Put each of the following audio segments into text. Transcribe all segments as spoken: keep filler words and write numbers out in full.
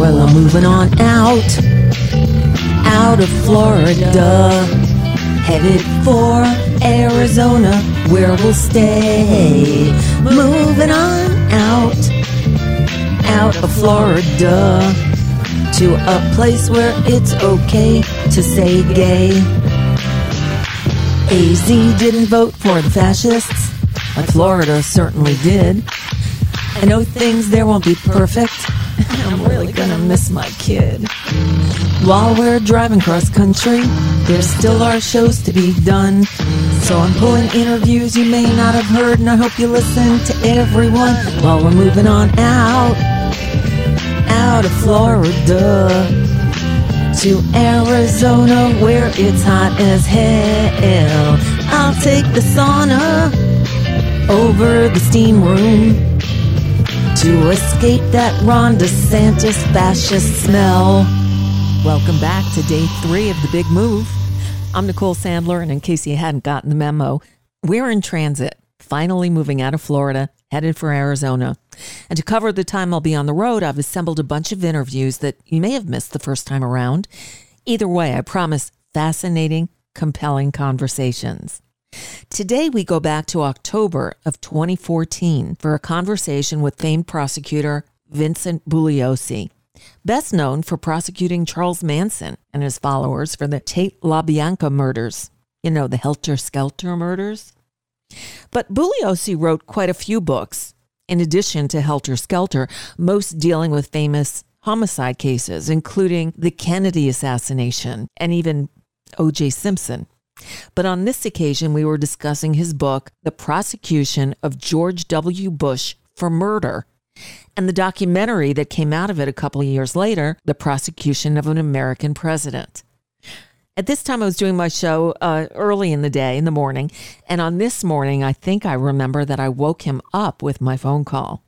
Well, I'm moving on out, out of Florida, headed for Arizona, where we'll stay. Moving on out, out of Florida, to a place where it's okay to say gay. A Z didn't vote for the fascists, but Florida certainly did. I know things there won't be perfect. I'm really gonna miss my kid. While we're driving cross country, there still are shows to be done. So I'm pulling interviews you may not have heard, and I hope you listen to everyone while we're moving on out, out of Florida, to Arizona, where it's hot as hell. I'll take the sauna over the steam room to escape that Ron DeSantis fascist smell. Welcome back to day three of The Big Move. I'm Nicole Sandler, and in case you hadn't gotten the memo, we're in transit, finally moving out of Florida, headed for Arizona. And to cover the time I'll be on the road, I've assembled a bunch of interviews that you may have missed the first time around. Either way, I promise fascinating, compelling conversations. Today, we go back to October of twenty fourteen for a conversation with famed prosecutor Vincent Bugliosi, best known for prosecuting Charles Manson and his followers for the Tate LaBianca murders. You know, the Helter Skelter murders. But Bugliosi wrote quite a few books, in addition to Helter Skelter, most dealing with famous homicide cases, including the Kennedy assassination and even O J Simpson. But on this occasion, we were discussing his book, The Prosecution of George W. Bush for Murder, and the documentary that came out of it a couple of years later, The Prosecution of an American President. At this time, I was doing my show uh, early in the day, in the morning, and on this morning, I think I remember that I woke him up with my phone call.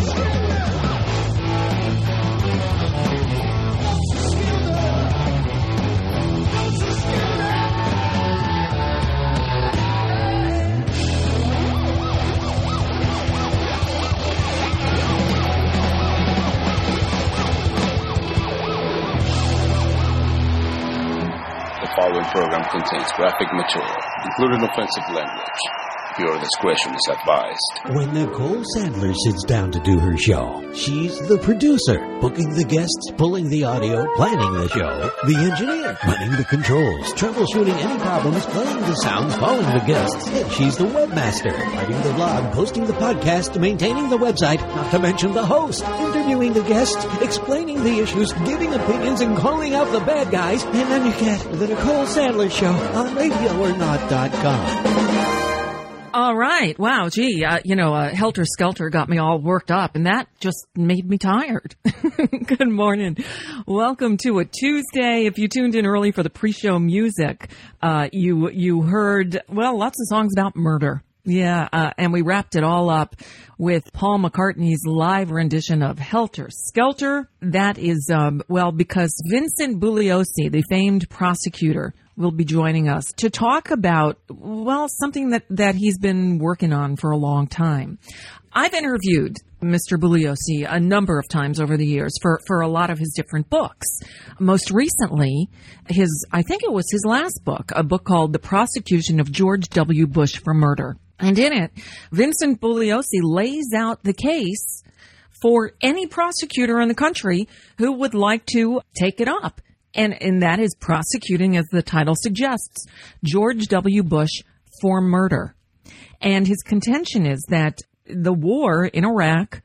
The following program contains graphic material, including offensive language. Viewer discretion is advised. When Nicole Sandler sits down to do her show, she's the producer, booking the guests, pulling the audio, planning the show, the engineer, running the controls, troubleshooting any problems, playing the sounds, calling the guests, and she's the webmaster, writing the blog, posting the podcast, maintaining the website, not to mention the host, interviewing the guests, explaining the issues, giving opinions, and calling out the bad guys, and then you get the Nicole Sandler Show on radio or not dot com. All right. Wow. Gee, uh, you know, uh, Helter Skelter got me all worked up, and that just made me tired. Good morning. Welcome to a Tuesday. If you tuned in early for the pre-show music, uh, you you heard, well, lots of songs about murder. Yeah, uh, and we wrapped it all up with Paul McCartney's live rendition of Helter Skelter. That is, um, well, because Vincent Bugliosi, the famed prosecutor, will be joining us to talk about, well, something that, that he's been working on for a long time. I've interviewed Mister Bugliosi a number of times over the years for, for a lot of his different books. Most recently, his, I think it was his last book, a book called The Prosecution of George W. Bush for Murder. And in it, Vincent Bugliosi lays out the case for any prosecutor in the country who would like to take it up. And, and that is prosecuting, as the title suggests, George W. Bush for murder. And his contention is that the war in Iraq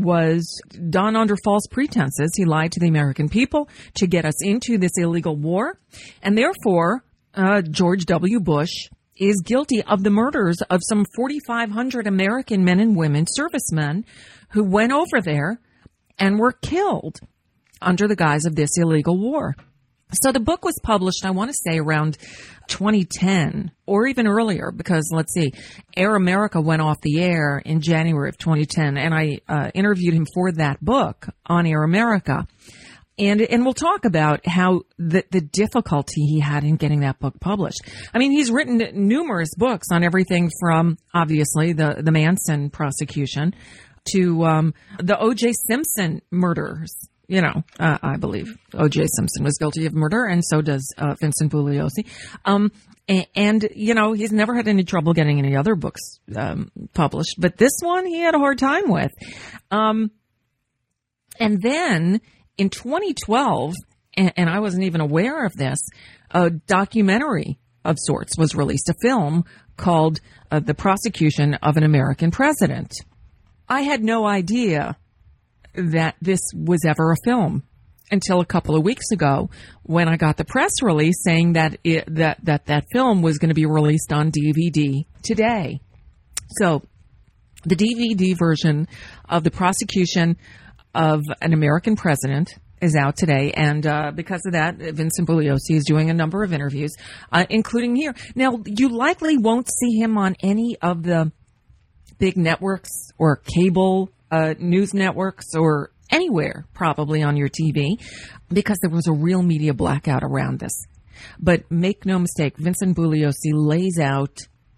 was done under false pretenses. He lied to the American people to get us into this illegal war. And therefore, uh, George W. Bush is guilty of the murders of some forty-five hundred American men and women, servicemen, who went over there and were killed under the guise of this illegal war. So the book was published, I want to say, around twenty ten or even earlier, because, let's see, Air America went off the air in January of twenty ten, and I uh, interviewed him for that book on Air America. And and we'll talk about how the, the difficulty he had in getting that book published. I mean, he's written numerous books on everything from, obviously, the, the Manson prosecution to um, the O J Simpson murders. you know, uh, I believe O J Simpson was guilty of murder, and so does uh, Vincent Bugliosi. Um, and, and, you know, he's never had any trouble getting any other books um, published, but this one he had a hard time with. Um, and then in twenty twelve, and, and I wasn't even aware of this, a documentary of sorts was released, a film called uh, The Prosecution of an American President. I had no idea that this was ever a film until a couple of weeks ago when I got the press release saying that it, that, that that film was going to be released on D V D today. So the D V D version of The Prosecution of an American President is out today, and uh, because of that, Vincent Bugliosi is doing a number of interviews, uh, including here. Now, you likely won't see him on any of the big networks or cable uh, news networks or anywhere probably on your T V because there was a real media blackout around this. But make no mistake, Vincent Bugliosi lays out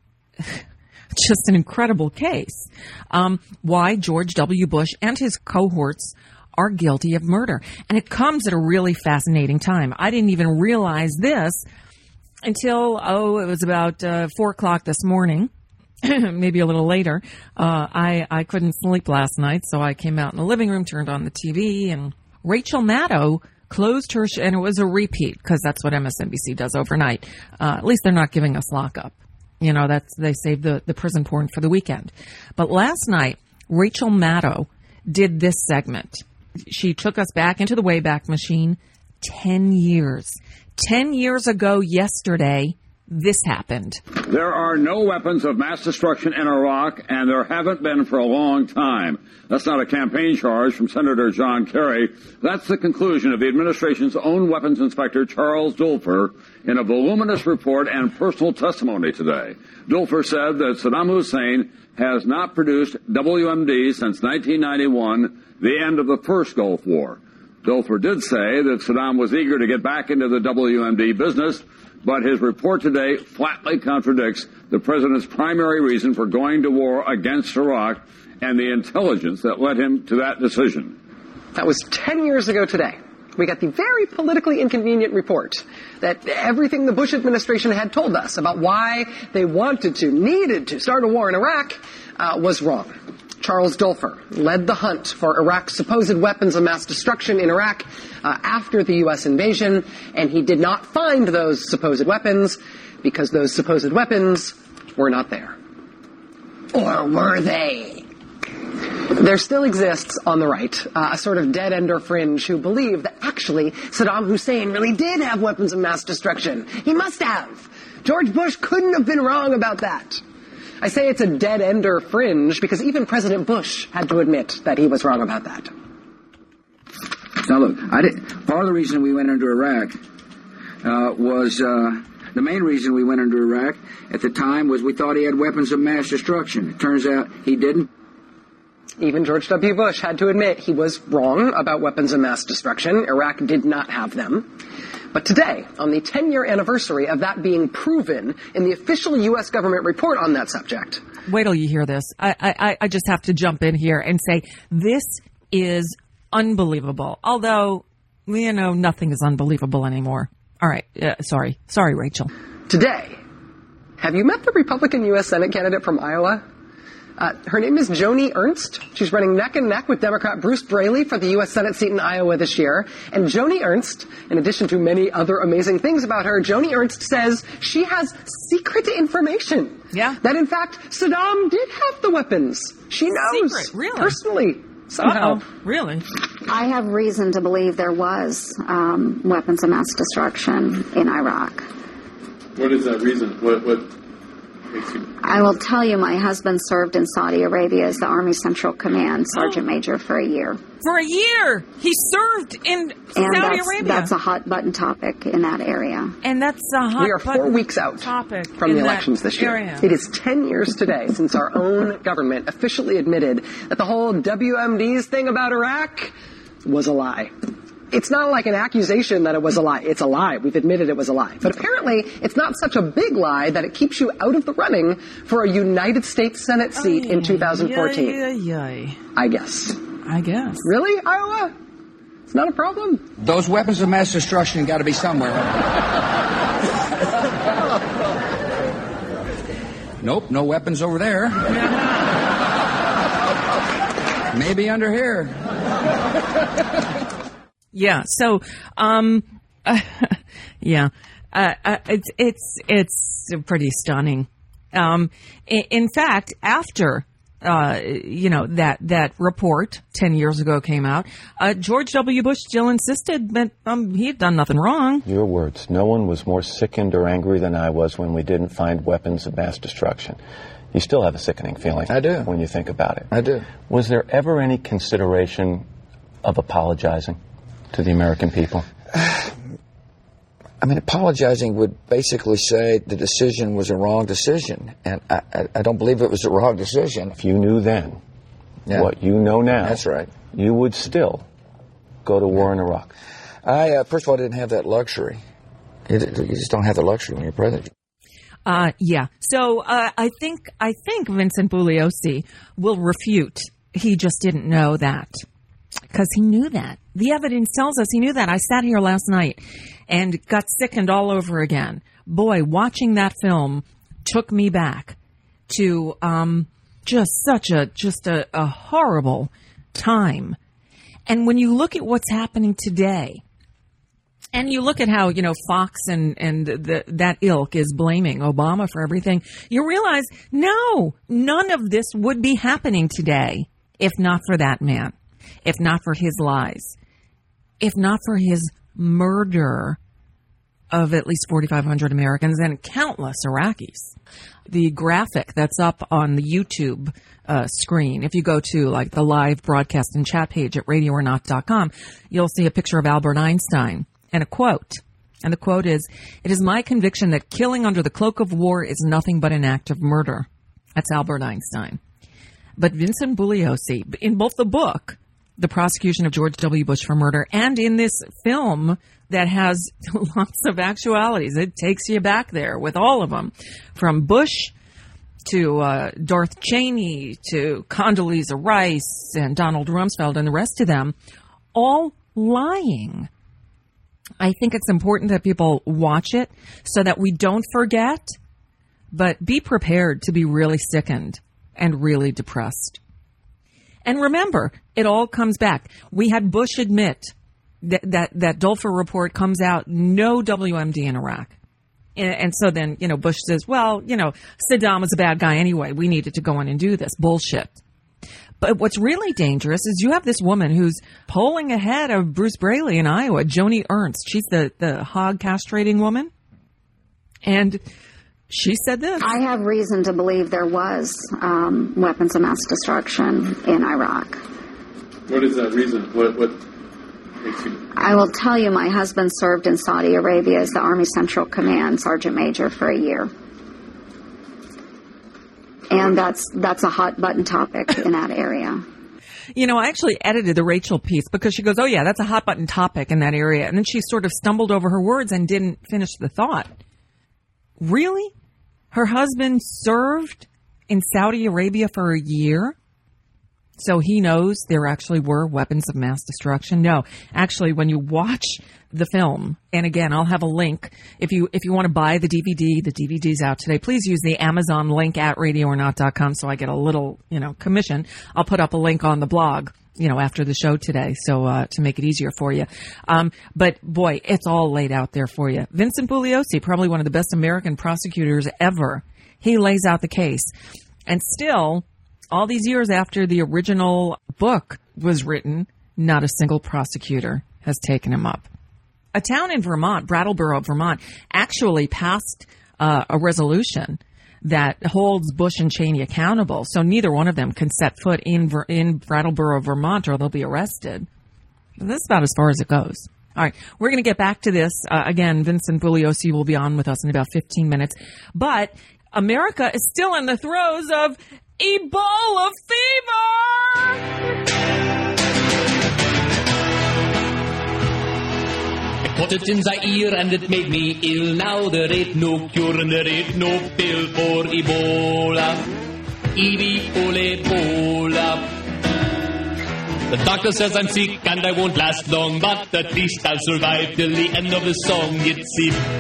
just an incredible case um, why George W. Bush and his cohorts are guilty of murder. And it comes at a really fascinating time. I didn't even realize this until, oh, it was about uh, four o'clock this morning, maybe a little later. Uh, I, I couldn't sleep last night, so I came out in the living room, turned on the T V, and Rachel Maddow closed her, sh- and it was a repeat, because that's what M S N B C does overnight. Uh, at least they're not giving us lockup. You know, that's they save the, the prison porn for the weekend. But last night, Rachel Maddow did this segment. She took us back into the Wayback Machine ten years. Ten years ago yesterday, this happened. There are no weapons of mass destruction in Iraq, and there haven't been for a long time. That's not a campaign charge from Senator John Kerry. That's the conclusion of the administration's own weapons inspector, Charles Dulfer, in a voluminous report and personal testimony today. Dulfer said that Saddam Hussein has not produced W M D since nineteen ninety-one, the end of the first Gulf War. Dulfer did say that Saddam was eager to get back into the W M D business, but his report today flatly contradicts the president's primary reason for going to war against Iraq and the intelligence that led him to that decision. That was ten years ago today. We got the very politically inconvenient report that everything the Bush administration had told us about why they wanted to, needed to start a war in Iraq uh, was wrong. Charles Dulfer led the hunt for Iraq's supposed weapons of mass destruction in Iraq uh, after the U S invasion, and he did not find those supposed weapons because those supposed weapons were not there. Or were they? There still exists on the right uh, a sort of dead-ender fringe who believe that actually Saddam Hussein really did have weapons of mass destruction. He must have. George Bush couldn't have been wrong about that. I say it's a dead-ender fringe because even President Bush had to admit that he was wrong about that. Now look, I did, part of the reason we went into Iraq uh, was, uh, the main reason we went into Iraq at the time was we thought he had weapons of mass destruction. It turns out he didn't. Even George W. Bush had to admit he was wrong about weapons of mass destruction. Iraq did not have them. But today, on the ten-year anniversary of that being proven in the official U S government report on that subject. Wait till you hear this. I, I, I just have to jump in here and say this is unbelievable. Although, you know, nothing is unbelievable anymore. All right. Uh, sorry. Sorry, Rachel. Today, have you met the Republican U S Senate candidate from Iowa? Uh, her name is Joni Ernst. She's running neck and neck with Democrat Bruce Braley for the U S Senate seat in Iowa this year. And Joni Ernst, in addition to many other amazing things about her, Joni Ernst says she has secret information. Yeah. That, in fact, Saddam did have the weapons. She knows. Secret, really? Personally, somehow. Uh-oh. Really? I have reason to believe there was um, weapons of mass destruction in Iraq. What is that reason? What, what? I will tell you, my husband served in Saudi Arabia as the Army Central Command Sergeant oh. Major for a year. For a year? He served in and Saudi that's, Arabia? that's a hot button topic in that area. And that's a hot We are four weeks out topic from the elections this year. Area. It is ten years today since our own government officially admitted that the whole W M Ds thing about Iraq was a lie. It's not like an accusation that it was a lie. It's a lie. We've admitted it was a lie. But apparently, it's not such a big lie that it keeps you out of the running for a United States Senate seat in two thousand fourteen. Yeah, yeah, yeah. I guess. I guess. Really, Iowa? It's not a problem. Those weapons of mass destruction got to be somewhere. Nope, no weapons over there. Maybe under here. Yeah. So, um, uh, yeah, uh, uh, it's it's it's pretty stunning. Um, in, in fact, after uh, you know that that report ten years ago came out, uh, George W. Bush still insisted that um, he had done nothing wrong. Your words. No one was more sickened or angry than I was when we didn't find weapons of mass destruction. You still have a sickening feeling. I do. When you think about it. I do. Was there ever any consideration of apologizing to the American people? I mean, apologizing would basically say the decision was a wrong decision, and I, I, I don't believe it was a wrong decision. If you knew then yeah. what you know now, that's right, you would still go to war in Iraq. I uh, first of all didn't have that luxury. You, you just don't have the luxury when you're president. Uh, yeah. So uh, I think I think Vincent Bugliosi will refute. He just didn't know that. Because he knew that. The evidence tells us he knew that. I sat here last night and got sickened all over again. Boy, watching that film took me back to um, just such a just a, a horrible time. And when you look at what's happening today, and you look at how, you know, Fox and, and the, that ilk is blaming Obama for everything, you realize, no, none of this would be happening today if not for that man. If not for his lies, if not for his murder of at least forty-five hundred Americans and countless Iraqis. The graphic that's up on the YouTube uh, screen, if you go to like the live broadcast and chat page at radio or not dot com, you'll see a picture of Albert Einstein and a quote. And the quote is, "It is my conviction that killing under the cloak of war is nothing but an act of murder." That's Albert Einstein. But Vincent Bugliosi, in both the book, The Prosecution of George W. Bush for Murder, and in this film that has lots of actualities. It takes you back there with all of them, from Bush to uh, Darth Cheney to Condoleezza Rice and Donald Rumsfeld and the rest of them, all lying. I think it's important that people watch it so that we don't forget, but be prepared to be really sickened and really depressed. And remember, it all comes back. We had Bush admit that that, that Dulfer report comes out, no W M D in Iraq. And, and so then, you know, Bush says, well, you know, Saddam was a bad guy anyway. We needed to go in and do this. Bullshit. But what's really dangerous is you have this woman who's polling ahead of Bruce Braley in Iowa, Joni Ernst. She's the, the hog castrating woman. And she said this. I have reason to believe there was um, weapons of mass destruction in Iraq. What is that reason? What what makes you... I will tell you, my husband served in Saudi Arabia as the Army Central Command Sergeant Major for a year. And that's that's a hot button topic in that area. You know, I actually edited the Rachel piece because she goes, oh, yeah, that's a hot button topic in that area. And then she sort of stumbled over her words and didn't finish the thought. Really? Her husband served in Saudi Arabia for a year? So he knows there actually were weapons of mass destruction? No. Actually, when you watch the film, and again, I'll have a link. If you if you want to buy the D V D, the D V D's out today, please use the Amazon link at radio or not dot com so I get a little, you know, commission. I'll put up a link on the blog, you know, after the show today, so uh, to make it easier for you. Um, but, boy, it's all laid out there for you. Vincent Bugliosi, probably one of the best American prosecutors ever. He lays out the case. And still, all these years after the original book was written, not a single prosecutor has taken him up. A town in Vermont, Brattleboro, Vermont, actually passed uh, a resolution that holds Bush and Cheney accountable. So neither one of them can set foot in in Brattleboro, Vermont, or they'll be arrested. This is about as far as it goes. All right, we're going to get back to this. Uh, again, Vincent Bugliosi will be on with us in about fifteen minutes. But America is still in the throes of Ebola fever! Put it in Zaire and it made me ill. Now there ain't no cure and there ain't no pill for Ebola. Ebola, Ebola. The doctor says I'm sick and I won't last long, but at least I'll survive till the end of the song. It's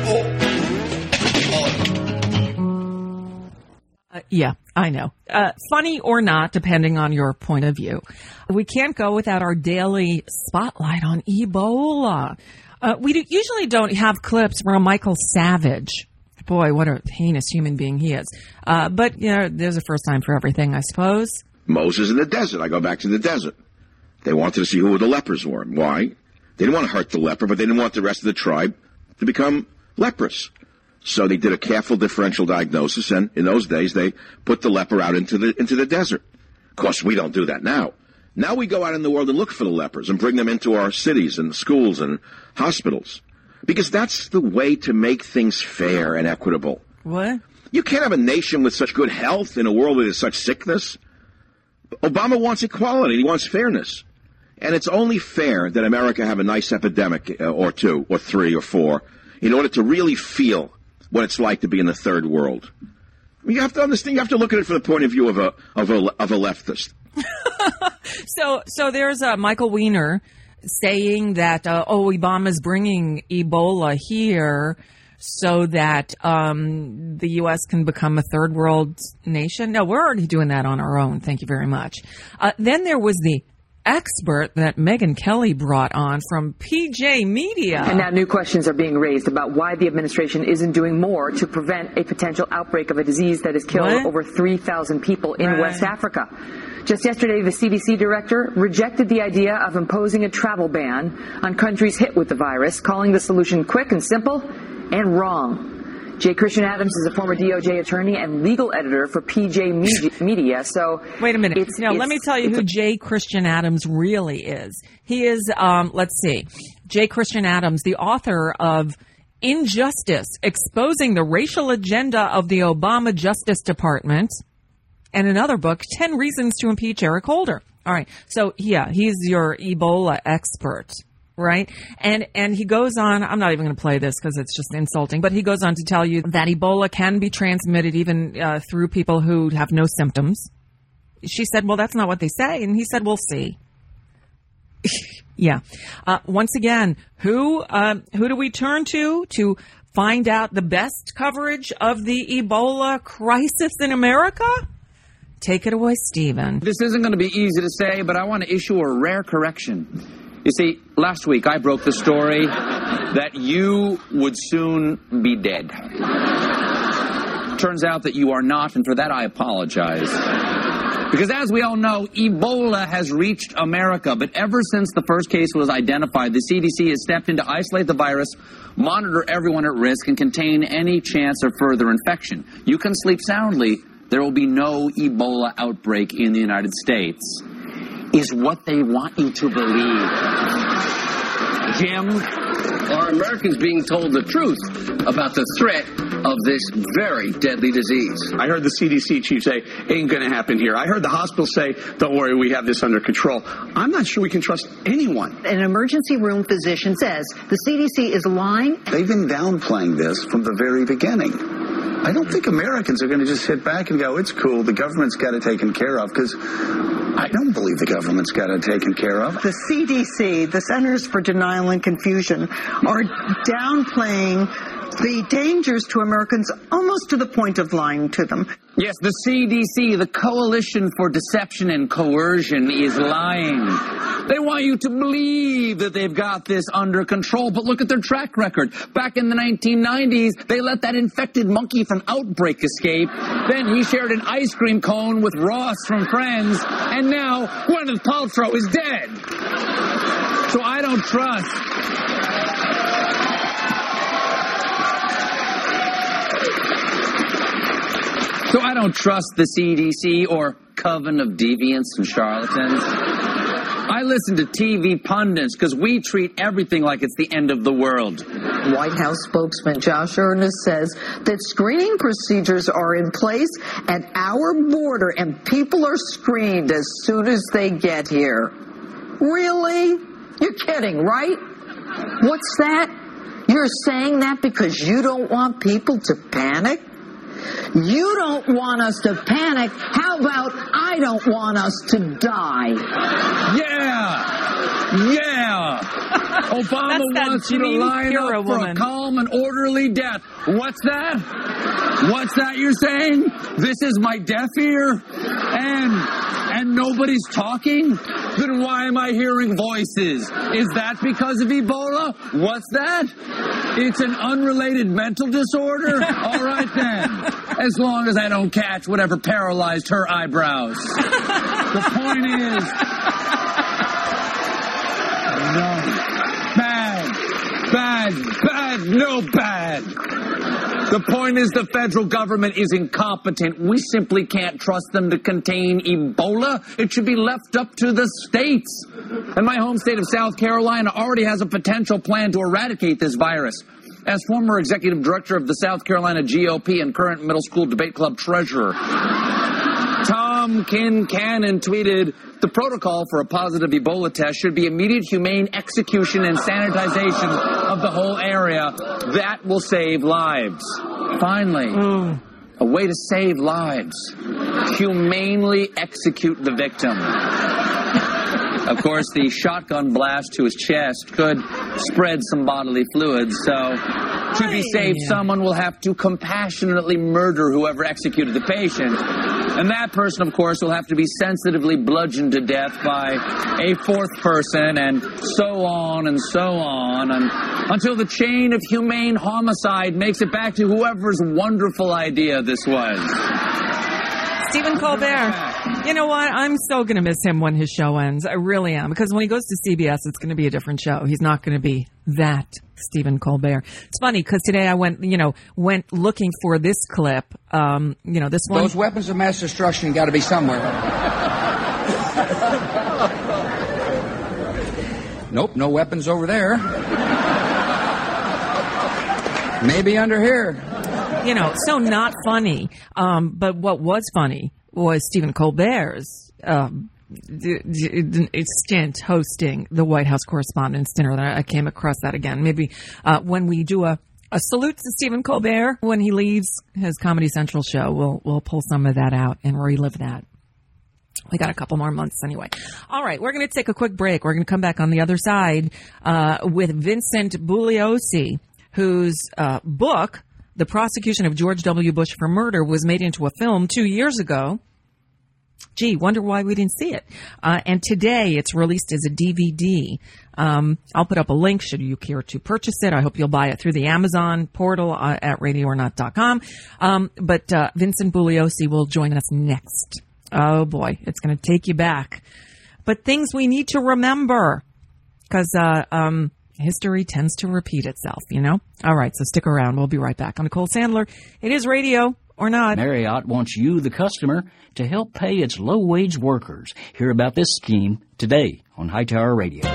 Uh, yeah, I know. Uh, funny or not, depending on your point of view. We can't go without our daily spotlight on Ebola. Uh, we do, usually don't have clips from Michael Savage. Boy, what a heinous human being he is. Uh, but, you know, there's a first time for everything, I suppose. Moses in the desert. I go back to the desert. They wanted to see who the lepers were. Why? They didn't want to hurt the leper, but they didn't want the rest of the tribe to become leprous. So they did a careful differential diagnosis, and in those days they put the leper out into the into the desert. Of course, we don't do that now. Now we go out in the world and look for the lepers and bring them into our cities and schools and hospitals. Because that's the way to make things fair and equitable. What? You can't have a nation with such good health in a world where there's such sickness. Obama wants equality. He wants fairness. And it's only fair that America have a nice epidemic uh, or two or three or four in order to really feel what it's like to be in the third world. I mean, you have to understand, you have to look at it from the point of view of a of a, of a leftist. so so there's uh, Michael Weiner saying that, uh, oh, Obama's bringing Ebola here so that um, the U S can become a third world nation. No, we're already doing that on our own. Thank you very much. Uh, then there was the expert that Megyn Kelly brought on from P J Media. And now new questions are being raised about why the administration isn't doing more to prevent a potential outbreak of a disease that has killed what? over three thousand people in right. West Africa. Just yesterday, the C D C director rejected the idea of imposing a travel ban on countries hit with the virus, calling the solution quick and simple and wrong. J. Christian Adams is a former D O J attorney and legal editor for P J Media. So wait a minute. It's, now, it's, let me tell you who a- J. Christian Adams really is. He is, um, let's see, J. Christian Adams, the author of Injustice, Exposing the Racial Agenda of the Obama Justice Department, and another book, ten Reasons to Impeach Eric Holder. All right. So, yeah, he's your Ebola expert. Right. And and he goes on. I'm not even going to play this because it's just insulting. But he goes on to tell you that Ebola can be transmitted even uh, through people who have no symptoms. She said, well, that's not what they say. And he said, we'll see. yeah. Uh, once again, who uh, who do we turn to to find out the best coverage of the Ebola crisis in America? Take it away, Stephen. This isn't going to be easy to say, but I want to issue a rare correction. You see, last week I broke the story that you would soon be dead. Turns out that you are not, and for that I apologize. Because as we all know, Ebola has reached America, but ever since the first case was identified, the C D C has stepped in to isolate the virus, monitor everyone at risk, and contain any chance of further infection. You can sleep soundly. There will be no Ebola outbreak in the United States. Is what they want you to believe. Jim, are Americans being told the truth about the threat of this very deadly disease? I heard the C D C chief say, ain't going to happen here. I heard the hospital say, don't worry, we have this under control. I'm not sure we can trust anyone. An emergency room physician says the C D C is lying. They've been downplaying this from the very beginning. I don't think Americans are going to just sit back and go, it's cool, the government's got it taken care of, because I don't believe the government's got it taken care of. The C D C, the Centers for Denial and Confusion, are downplaying the dangers to Americans almost to the point of lying to them. Yes, the C D C, the Coalition for Deception and Coercion, is lying. They want you to believe that they've got this under control, but look at their track record. Back in the nineteen nineties, they let that infected monkey from Outbreak escape. Then he shared an ice cream cone with Ross from Friends, and now Gwyneth Paltrow is dead. So I don't trust. So I don't trust the C D C or coven of deviants and charlatans. I listen to T V pundits because we treat everything like it's the end of the world. White House spokesman Josh Earnest says that screening procedures are in place at our border and people are screened as soon as they get here. Really? You're kidding, right? What's that? You're saying that because you don't want people to panic? You don't want us to panic. How about I don't want us to die? Yeah! Yeah! Yeah! Obama wants you to line up for a calm and orderly death. What's that? What's that you're saying? This is my deaf ear? And... And nobody's talking? Then why am I hearing voices? Is that because of Ebola? What's that? It's an unrelated mental disorder? All right then. As long as I don't catch whatever paralyzed her eyebrows. The point is... No. Bad. Bad. Bad. No bad. The point is the federal government is incompetent. We simply can't trust them to contain Ebola. It should be left up to the states. And my home state of South Carolina already has a potential plan to eradicate this virus. As former executive director of the South Carolina G O P and current middle school debate club treasurer, Tom Kincannon tweeted, the protocol for a positive Ebola test should be immediate humane execution and sanitization of the whole area. That will save lives. Finally, mm. a way to save lives. Humanely execute the victim. Of course, the shotgun blast to his chest could spread some bodily fluids, so to be safe, someone will have to compassionately murder whoever executed the patient. And that person, of course, will have to be sensitively bludgeoned to death by a fourth person, and so on and so on, and until the chain of humane homicide makes it back to whoever's wonderful idea this was. Stephen Colbert. You know what? I'm so going to miss him when his show ends. I really am. Because when he goes to C B S, it's going to be a different show. He's not going to be that Stephen Colbert. It's funny because today I went, you know, went looking for this clip. Um, you know, this one. Those weapons of mass destruction got to be somewhere. Nope, no weapons over there. Maybe under here. You know, so not funny. Um, but what was funny was Stephen Colbert's um, d- d- d- stint hosting the White House Correspondents' Dinner. I came across that again. Maybe uh, when we do a, a salute to Stephen Colbert when he leaves his Comedy Central show, we'll we'll pull some of that out and relive that. We got a couple more months anyway. All right, we're going to take a quick break. We're going to come back on the other side uh, with Vincent Bugliosi, whose uh, book, The Prosecution of George W. Bush for Murder, was made into a film two years ago. Gee, wonder why we didn't see it. Uh, and today it's released as a D V D. Um, I'll put up a link should you care to purchase it. I hope you'll buy it through the Amazon portal uh, at radio or not dot com. Um, but uh, Vincent Bugliosi will join us next. Oh, boy, it's going to take you back. But things we need to remember because uh, um, history tends to repeat itself, you know? All right, so stick around. We'll be right back. I'm Nicole Sandler. It is radio or not. Marriott wants you, the customer, to help pay its low-wage workers. Hear about this scheme today on Hightower Radio.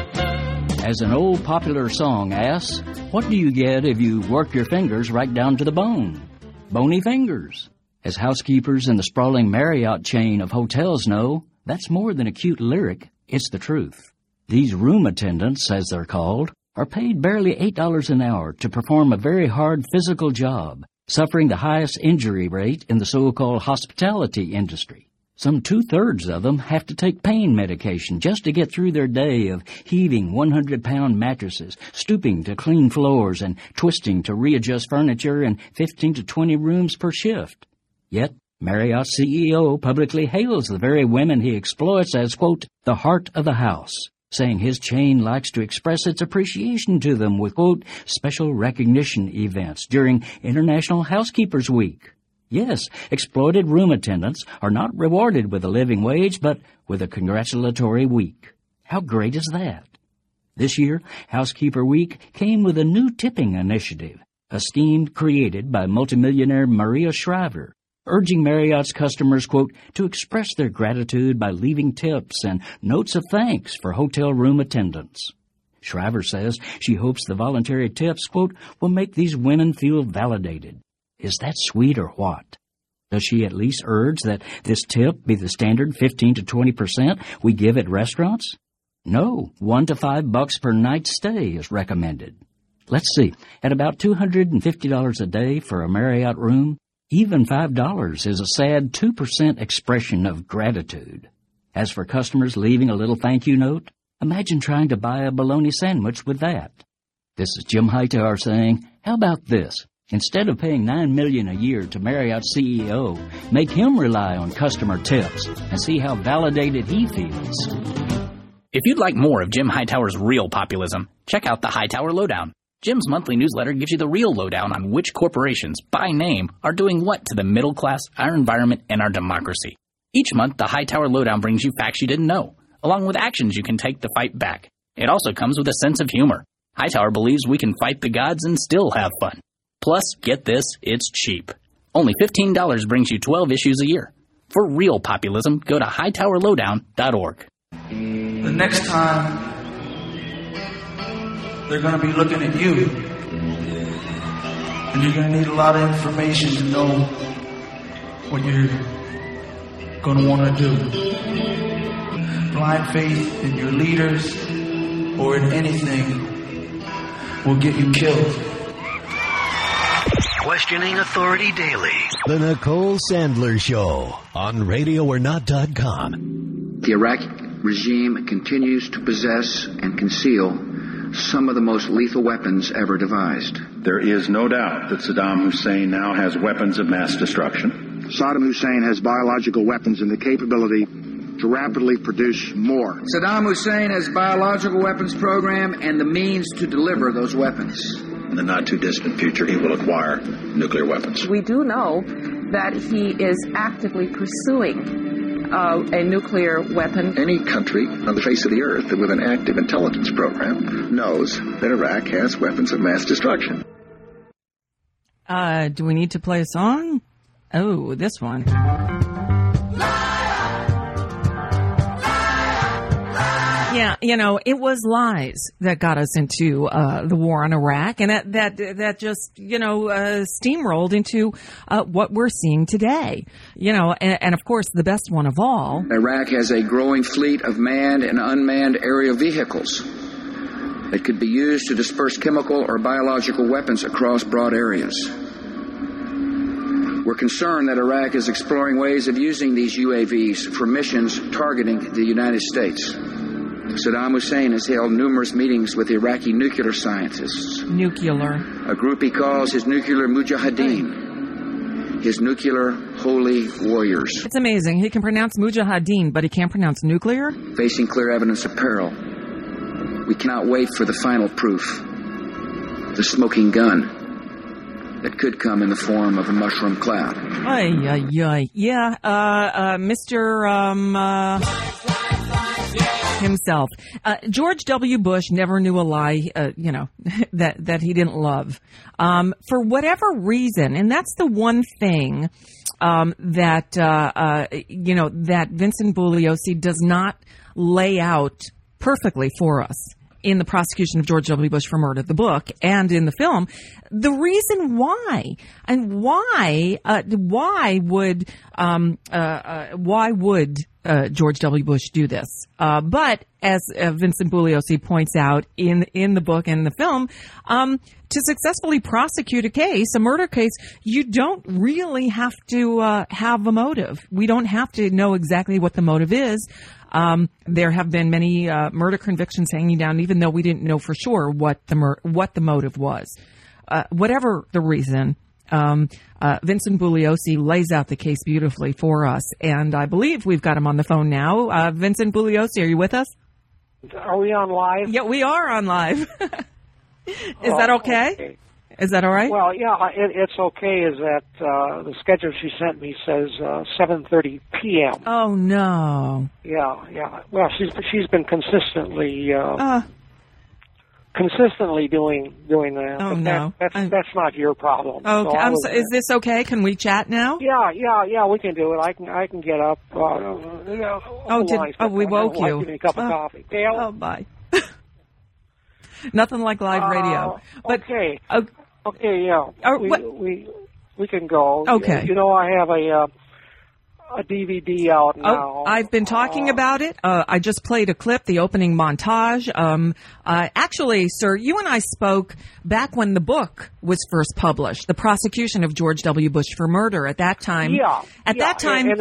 As an old popular song asks, what do you get if you work your fingers right down to the bone? Bony fingers. As housekeepers in the sprawling Marriott chain of hotels know, that's more than a cute lyric, it's the truth. These room attendants, as they're called, are paid barely eight dollars an hour to perform a very hard physical job, suffering the highest injury rate in the so-called hospitality industry. Some two-thirds of them have to take pain medication just to get through their day of heaving one hundred pound mattresses, stooping to clean floors, and twisting to readjust furniture in fifteen to twenty rooms per shift. Yet, Marriott's C E O publicly hails the very women he exploits as, quote, the heart of the house, saying his chain likes to express its appreciation to them with, quote, special recognition events during International Housekeepers Week. Yes, exploited room attendants are not rewarded with a living wage, but with a congratulatory week. How great is that? This year, Housekeeper Week came with a new tipping initiative, a scheme created by multimillionaire Maria Shriver, urging Marriott's customers, quote, to express their gratitude by leaving tips and notes of thanks for hotel room attendants. Shriver says she hopes the voluntary tips, quote, will make these women feel validated. Is that sweet or what? Does she at least urge that this tip be the standard fifteen to twenty percent we give at restaurants? No, one to five bucks per night stay is recommended. Let's see, at about two hundred fifty dollars a day for a Marriott room, even five dollars is a sad two percent expression of gratitude. As for customers leaving a little thank you note, Imagine trying to buy a bologna sandwich with that. This is Jim Hightower saying, how about this? Instead of paying nine million dollars a year to Marriott's C E O, make him rely on customer tips and see how validated he feels. If you'd like more of Jim Hightower's real populism, check out the Hightower Lowdown. Jim's monthly newsletter gives you the real lowdown on which corporations, by name, are doing what to the middle class, our environment, and our democracy. Each month, the Hightower Lowdown brings you facts you didn't know, along with actions you can take to fight back. It also comes with a sense of humor. Hightower believes we can fight the gods and still have fun. Plus, get this, it's cheap. Only fifteen dollars brings you twelve issues a year. For real populism, go to hightower lowdown dot org. The next time, they're going to be looking at you. And you're going to need a lot of information to know what you're going to want to do. Blind faith in your leaders or in anything will get you killed. Questioning Authority Daily. The Nicole Sandler Show on radio or not dot com. The Iraqi regime continues to possess and conceal some of the most lethal weapons ever devised. There is no doubt that Saddam Hussein now has weapons of mass destruction. Saddam Hussein has biological weapons and the capability to rapidly produce more. Saddam Hussein has a biological weapons program and the means to deliver those weapons. In the not-too-distant future, he will acquire nuclear weapons. We do know that he is actively pursuing uh, a nuclear weapon. Any country on the face of the earth with an active intelligence program knows that Iraq has weapons of mass destruction. Uh, do we need to play a song? Oh, this one. Yeah, you know, it was lies that got us into uh, the war on Iraq, and that that that just, you know, uh, steamrolled into uh, what we're seeing today. You know, and, and of course, the best one of all. Iraq has a growing fleet of manned and unmanned aerial vehicles that could be used to disperse chemical or biological weapons across broad areas. We're concerned that Iraq is exploring ways of using these U A Vs for missions targeting the United States. Saddam Hussein has held numerous meetings with Iraqi nuclear scientists. Nuclear. A group he calls his nuclear mujahideen, his nuclear holy warriors. It's amazing. He can pronounce mujahideen, but he can't pronounce nuclear? Facing clear evidence of peril, we cannot wait for the final proof, the smoking gun that could come in the form of a mushroom cloud. Ay, ay, ay. Yeah, uh, uh, Mister Um, uh... himself. Uh, George W. Bush never knew a lie, uh, you know, that, that he didn't love. Um, for whatever reason, and that's the one thing um, that, uh, uh, you know, that Vincent Bugliosi does not lay out perfectly for us in the prosecution of George W. Bush for murder, the book, and in the film, the reason why, and why, uh, why would, um, uh, uh, why would uh, George W. Bush do this? Uh, but as uh, Vincent Bugliosi points out in in the book and the film, um, to successfully prosecute a case, a murder case, you don't really have to uh, have a motive. We don't have to know exactly what the motive is. Um, there have been many uh, murder convictions hanging down, even though we didn't know for sure what the mur- what the motive was. Uh, whatever the reason, um, uh, Vincent Bugliosi lays out the case beautifully for us, and I believe we've got him on the phone now. Uh, Vincent Bugliosi, are you with us? Are we on live? Yeah, we are on live. Is oh, that okay? okay? Is that all right? Well, yeah, it, it's okay. Is that uh, the schedule she sent me says uh, seven thirty p.m. Oh no. Yeah, yeah. Well, she's she's been consistently uh, uh, consistently doing doing that. Oh but no, that, that's I'm, that's not your problem. Okay, so I'm was, so, is this okay? Can we chat now? Yeah, yeah, yeah. We can do it. I can I can get up. Uh, uh, oh, did, oh, we woke I you. Give me a cup of oh, coffee. Dale? Oh, bye. Nothing like live radio. Uh, but, okay. Uh, okay, yeah. Or, we, what? we we can go. Okay. You, you know, I have a uh, a D V D out now. Oh, I've been talking uh, about it. Uh, I just played a clip, the opening montage. Um, uh, actually, sir, you and I spoke back when the book was first published, the prosecution of George W. Bush for murder. At that time, yeah. At yeah, that time, and, and the,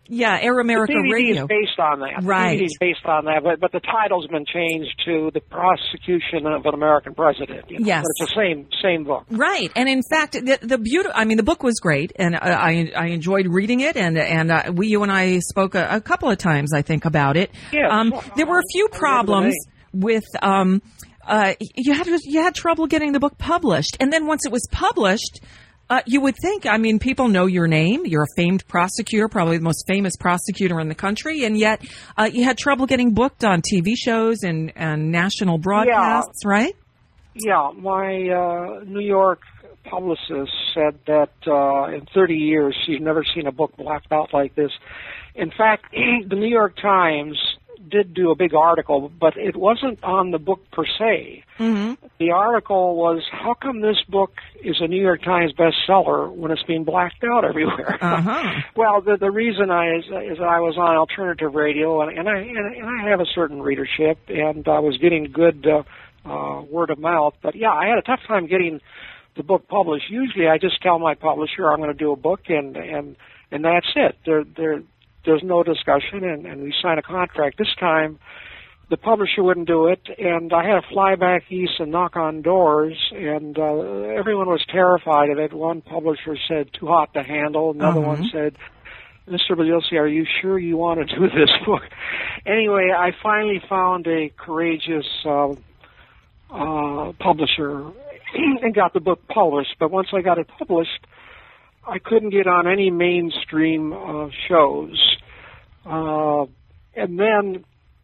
Yeah, Air America the D V D Radio. is based on that. Right. The D V D is based on that, but, but the title's been changed to The Prosecution of an American President. You know? Yes. But it's the same same book. Right, and in fact, the, the beauty. I mean, the book was great, and I I enjoyed reading it, and and uh, we you and I spoke a, a couple of times, I think, about it. Yes. Um, there were a few problems with. Um, uh, you had you had trouble getting the book published, and then once it was published. Uh, you would think, I mean, people know your name. You're a famed prosecutor, probably the most famous prosecutor in the country, and yet uh, you had trouble getting booked on T V shows and, and national broadcasts, yeah. right? Yeah, my uh, New York publicist said that uh, in thirty years she's never seen a book blacked out like this. In fact, the New York Times did do a big article, but it wasn't on the book per se. Mm-hmm. The article was, how come this book is a New York Times bestseller when it's being blacked out everywhere? Uh-huh. Well, the, the reason I is, is that I was on alternative radio, and, and, I, and, and I have a certain readership, and I was getting good uh, uh, word of mouth. But, yeah, I had a tough time getting the book published. Usually I just tell my publisher I'm going to do a book, and, and, and that's it. They're, they're, There's no discussion, and, and we sign a contract. This time, the publisher wouldn't do it, and I had to fly back east and knock on doors, and uh, everyone was terrified of it. One publisher said, too hot to handle. Another Uh-huh. one said, Mister Bagliossi, are you sure you want to do this book? Anyway, I finally found a courageous uh, uh, publisher and got the book published. But once I got it published, I couldn't get on any mainstream uh, shows. Uh, and then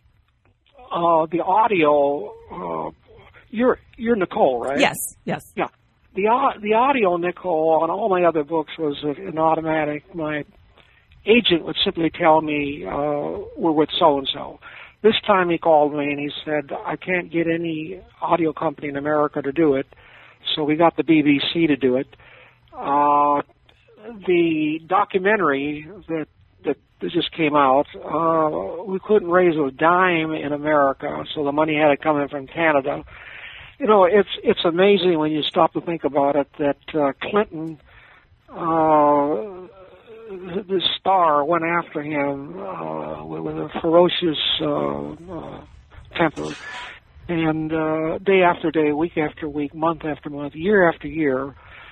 uh, the audio, uh, you're you're Nicole, right? Yes, yes. Yeah. The, au- the audio, Nicole, on all my other books was an automatic. My agent would simply tell me, uh, we're with so-and-so. This time he called me and he said, I can't get any audio company in America to do it, so we got the B B C to do it. Uh, the documentary that, that that just came out, uh, we couldn't raise a dime in America, so the money had to come in from Canada. You know, it's it's amazing when you stop to think about it that uh, Clinton, uh, the star, went after him uh, with a ferocious uh, uh, temper, and uh, day after day, week after week, month after month, year after year,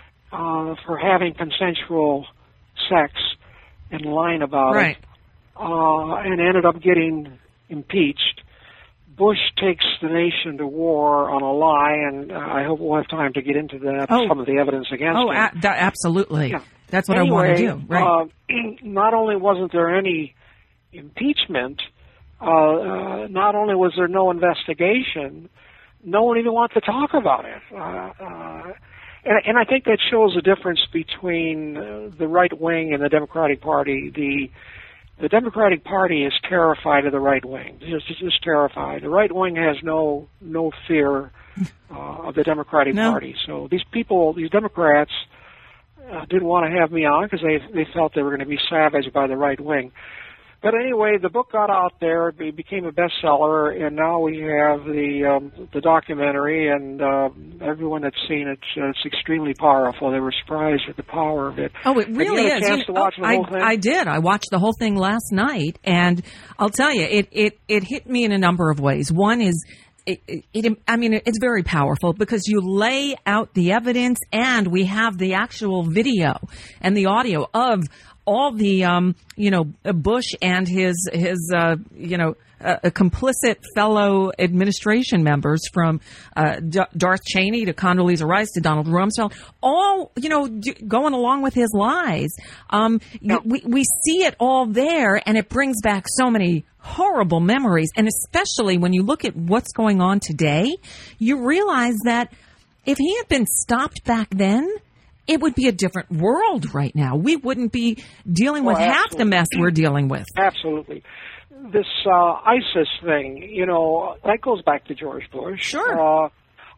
uh, for having consensual sex and lying about right. it, uh, and ended up getting impeached. Bush takes the nation to war on a lie, and uh, I hope we'll have time to get into that, oh. some of the evidence against oh, him. Oh, a- absolutely. Yeah. That's what anyway, I want to do. Right. Uh, not only wasn't there any impeachment, uh, uh, not only was there no investigation, no one even wanted to talk about it. Uh, uh, and, and I think that shows the difference between uh, the right wing and the Democratic Party. The The Democratic Party is terrified of the right wing. Just, just terrified. The right wing has no no fear uh, of the Democratic no. Party. So these people, these Democrats, uh, didn't want to have me on because they they felt they were going to be savaged by the right wing. But anyway, the book got out there, it became a bestseller, and now we have the um, the documentary, and uh, everyone that's seen it, uh, it's extremely powerful. They were surprised at the power of it. Oh, it really Have you had is. a chance You to know, watch oh, the whole I, thing? I did. I watched the whole thing last night, and I'll tell you, it it, it hit me in a number of ways. One is, It, it, it, I mean, it's very powerful because you lay out the evidence, and we have the actual video and the audio of all the, um, you know, Bush and his, his, uh, you know, uh, complicit fellow administration members from uh, D- Darth Cheney to Condoleezza Rice to Donald Rumsfeld, all, you know, d- going along with his lies. Um, yeah. we, we see it all there, and it brings back so many horrible memories. And especially when you look at what's going on today, you realize that if he had been stopped back then, it would be a different world right now. We wouldn't be dealing with well, half the mess we're dealing with. Absolutely. This uh, ISIS thing, you know, that goes back to George Bush. Sure. Uh,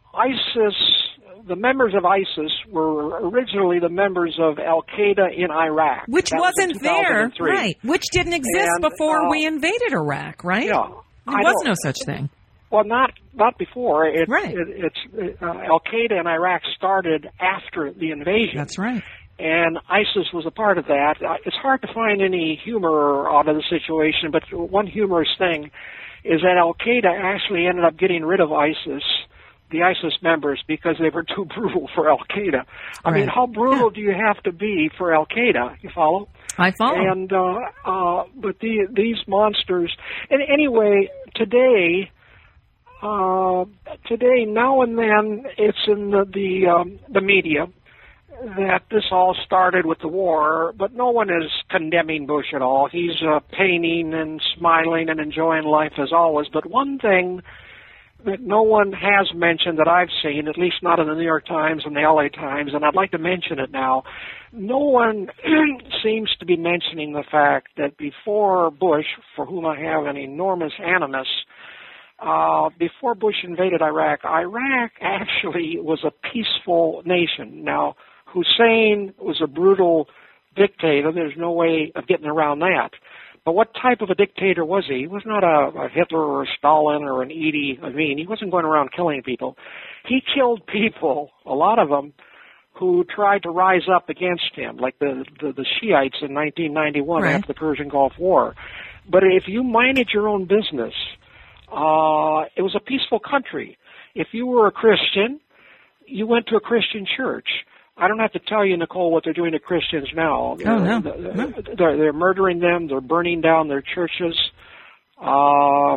ISIS, the members of ISIS were originally the members of Al-Qaeda in Iraq. Which that wasn't was there, right, which didn't exist and, before uh, we invaded Iraq, right? Yeah. There was no such thing. Well, not not before. It, right. It, it's uh, Al-Qaeda in Iraq started after the invasion. That's right. and ISIS was a part of that. It's hard to find any humor out of the situation, but one humorous thing is that Al-Qaeda actually ended up getting rid of ISIS, the ISIS members, because they were too brutal for Al-Qaeda. I Right. mean, how brutal do you have to be for Al-Qaeda? You follow? I follow. And uh, uh, but the, these monsters. And anyway, today, uh, today now and then, it's in the the, um, the media that this all started with the war, but no one is condemning Bush at all. He's uh, painting and smiling and enjoying life as always. But one thing that no one has mentioned that I've seen, at least not in the New York Times and the L A Times, and I'd like to mention it now, no one seems to be mentioning the fact that before Bush, for whom I have an enormous animus, uh, before Bush invaded Iraq, Iraq actually was a peaceful nation. Now, Hussein was a brutal dictator. There's no way of getting around that. But what type of a dictator was he? He was not a, a Hitler or a Stalin or an Idi Amin. He wasn't going around killing people. He killed people, a lot of them, who tried to rise up against him, like the, the, the Shiites in nineteen ninety-one Right. after the Persian Gulf War. But if you minded your own business, uh, it was a peaceful country. If you were a Christian, you went to a Christian church. I don't have to tell you, Nicole, what they're doing to Christians now. Oh, no. They're, no. they're, they're murdering them. They're burning down their churches. Uh,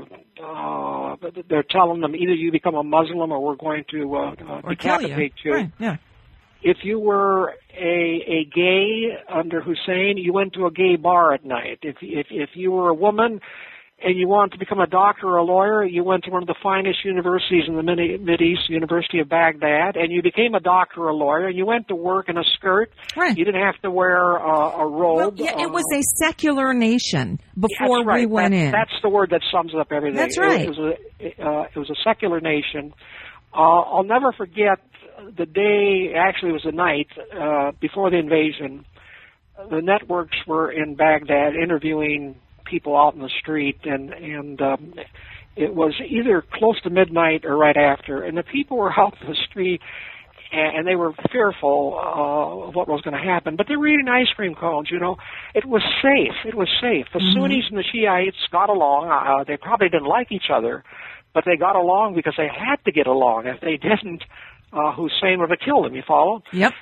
uh, they're telling them either you become a Muslim or we're going to uh, uh, Or kill decapitate you. you. Right, yeah. If you were a a gay under Hussein, you went to a gay bar at night. If if if you were a woman and you wanted to become a doctor or a lawyer, you went to one of the finest universities in the Mid East, University of Baghdad, and you became a doctor or a lawyer. And you went to work in a skirt. Right. You didn't have to wear uh, a robe. Well, yeah, it was a secular nation before That's right. we went That- in. That's the word that sums up everything. That's It- right. It, was a uh, it was a secular nation. Uh, I'll never forget the day. Actually, it was the night uh, before the invasion. The networks were in Baghdad interviewing people out in the street, and and um, it was either close to midnight or right after, and the people were out in the street, and, and they were fearful uh, of what was going to happen. But they were eating ice cream cones. You know, it was safe. It was safe. The Mm-hmm. Sunnis and the Shiites got along. Uh, they probably didn't like each other, but they got along because they had to get along. If they didn't, uh, Hussein would have killed them. You follow? Yep.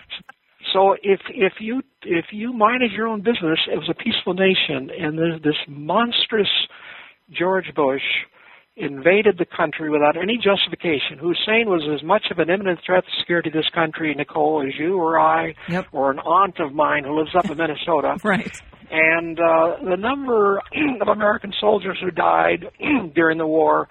So if if you if you minded your own business, it was a peaceful nation, and this, this monstrous George Bush invaded the country without any justification. Hussein was as much of an imminent threat to security of this country, Nicole, as you or I, Yep. or an aunt of mine who lives up in Minnesota. Right. And uh, the number of American soldiers who died during the war.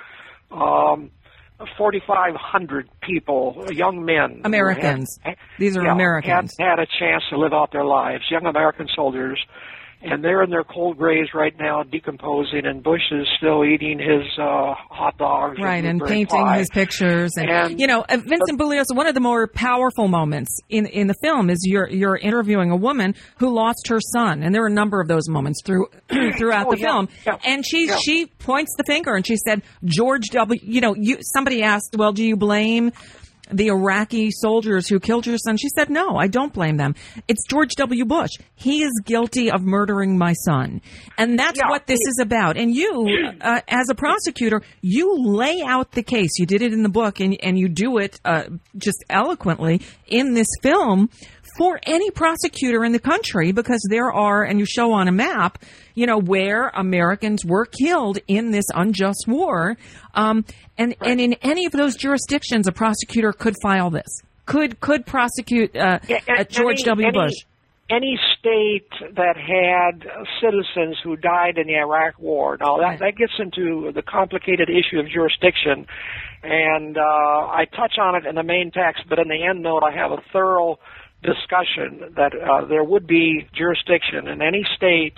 Um, forty-five hundred people, young men. Americans. Had, These are yeah, Americans. Had, had a chance to live out their lives, young American soldiers. And they're in their cold graves right now, decomposing, and Bush is still eating his uh, hot dogs. Right, and blueberry painting pie. his pictures. And, And- you know, uh, Vincent Bugliosi, one of the more powerful moments in, in the film is you're, you're interviewing a woman who lost her son. And there are a number of those moments through, throughout Oh, the yeah, film. yeah, and she, yeah. she points the finger and she said, George W., you know, you, somebody asked, well, do you blame the Iraqi soldiers who killed your son? She said, no, I don't blame them. It's George W. Bush. He is guilty of murdering my son. And that's Yeah. what this is about. And you, uh, as a prosecutor, you lay out the case. You did it in the book, and, and you do it uh, just eloquently in this film for any prosecutor in the country, because there are, and you show on a map, you know, where Americans were killed in this unjust war. Um, and, Right. and in any of those jurisdictions, a prosecutor could file this, could could prosecute uh, Yeah, uh, and George any- W. any- Bush. Any state that had citizens who died in the Iraq War. Now, that, Right. that gets into the complicated issue of jurisdiction, and uh, I touch on it in the main text, but in the end note, I have a thorough discussion that uh, there would be jurisdiction in any state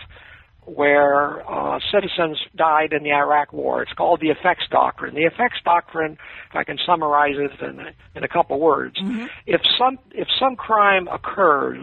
where uh, citizens died in the Iraq War. It's called the effects doctrine. The effects doctrine, if I can summarize it in, in a couple words, Mm-hmm. if some if some crime occurs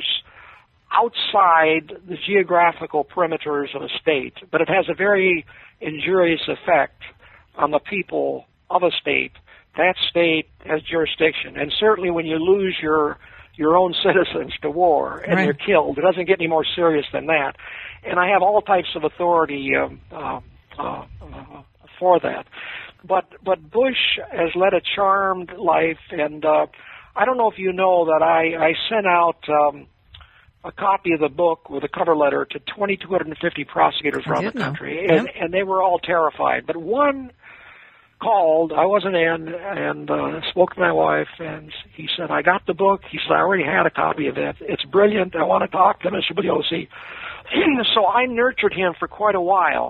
outside the geographical perimeters of a state, but it has a very injurious effect on the people of a state, that state has jurisdiction. And certainly when you lose your your own citizens to war and Right. they're killed, it doesn't get any more serious than that. And I have all types of authority um, uh, uh, uh, for that. But but Bush has led a charmed life, and uh, I don't know if you know that I, I sent out um, a copy of the book with a cover letter to two thousand two hundred fifty prosecutors I around did the know. country, and, Yep. and they were all terrified. But one called, I wasn't in, and uh, spoke to my wife, and he said, I got the book. He said, I already had a copy of it. It's brilliant. I want to talk to Mister Bugliosi. So I nurtured him for quite a while.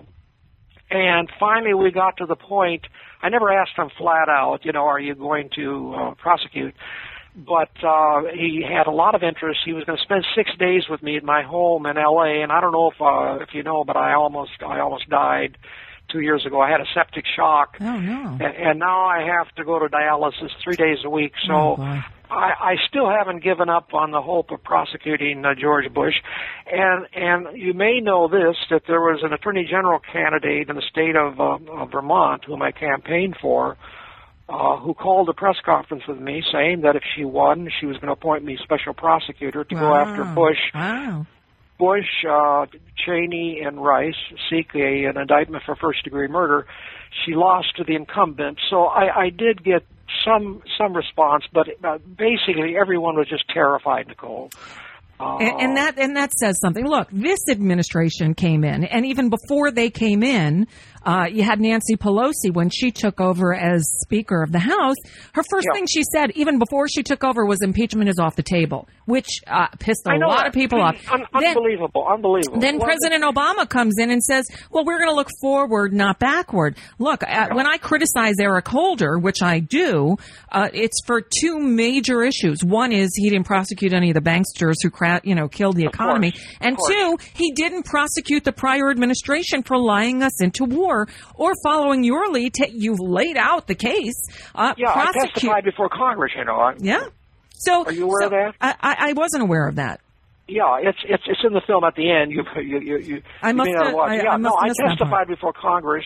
And finally we got to the point, I never asked him flat out, you know, are you going to uh, prosecute? But uh, he had a lot of interest. He was going to spend six days with me at my home in L A, and I don't know if uh, if you know, but I almost I almost died two years ago. I had a septic shock, Oh, no. and, and now I have to go to dialysis three days a week. So Oh, boy. I, I still haven't given up on the hope of prosecuting uh, George Bush. And and you may know this, that there was an attorney general candidate in the state of, uh, of Vermont, whom I campaigned for, uh, who called a press conference with me saying that if she won, she was going to appoint me special prosecutor to go after Wow. Bush. Wow. Bush, uh, Cheney, and Rice seek a, an indictment for first-degree murder. She lost to the incumbent, so I, I did get some some response, but uh, basically everyone was just terrified, Nicole. Uh, And, and that and that says something. Look, this administration came in, and even before they came in, uh, you had Nancy Pelosi when she took over as Speaker of the House. Her first Yeah. thing she said, even before she took over, was impeachment is off the table, which uh, pissed a I know lot that. of people off. Un- Then- unbelievable, unbelievable. Then Well, President Obama comes in and says, well, we're going to look forward, not backward. Look, uh, when I criticize Eric Holder, which I do, uh, it's for two major issues. One is he didn't prosecute any of the banksters who, cra- you know, killed the economy. course, of And course. two, he didn't prosecute the prior administration for lying us into war or following your lead. To, you've laid out the case. Uh, Yeah, I prosecute- testified before Congress, you know. I, Yeah. So, Are you aware so of that? I, I I wasn't aware of that. Yeah, it's it's it's in the film at the end. You you you, you I you must may not have- watch. I- yeah, I no, must I miss that part. testified before Congress,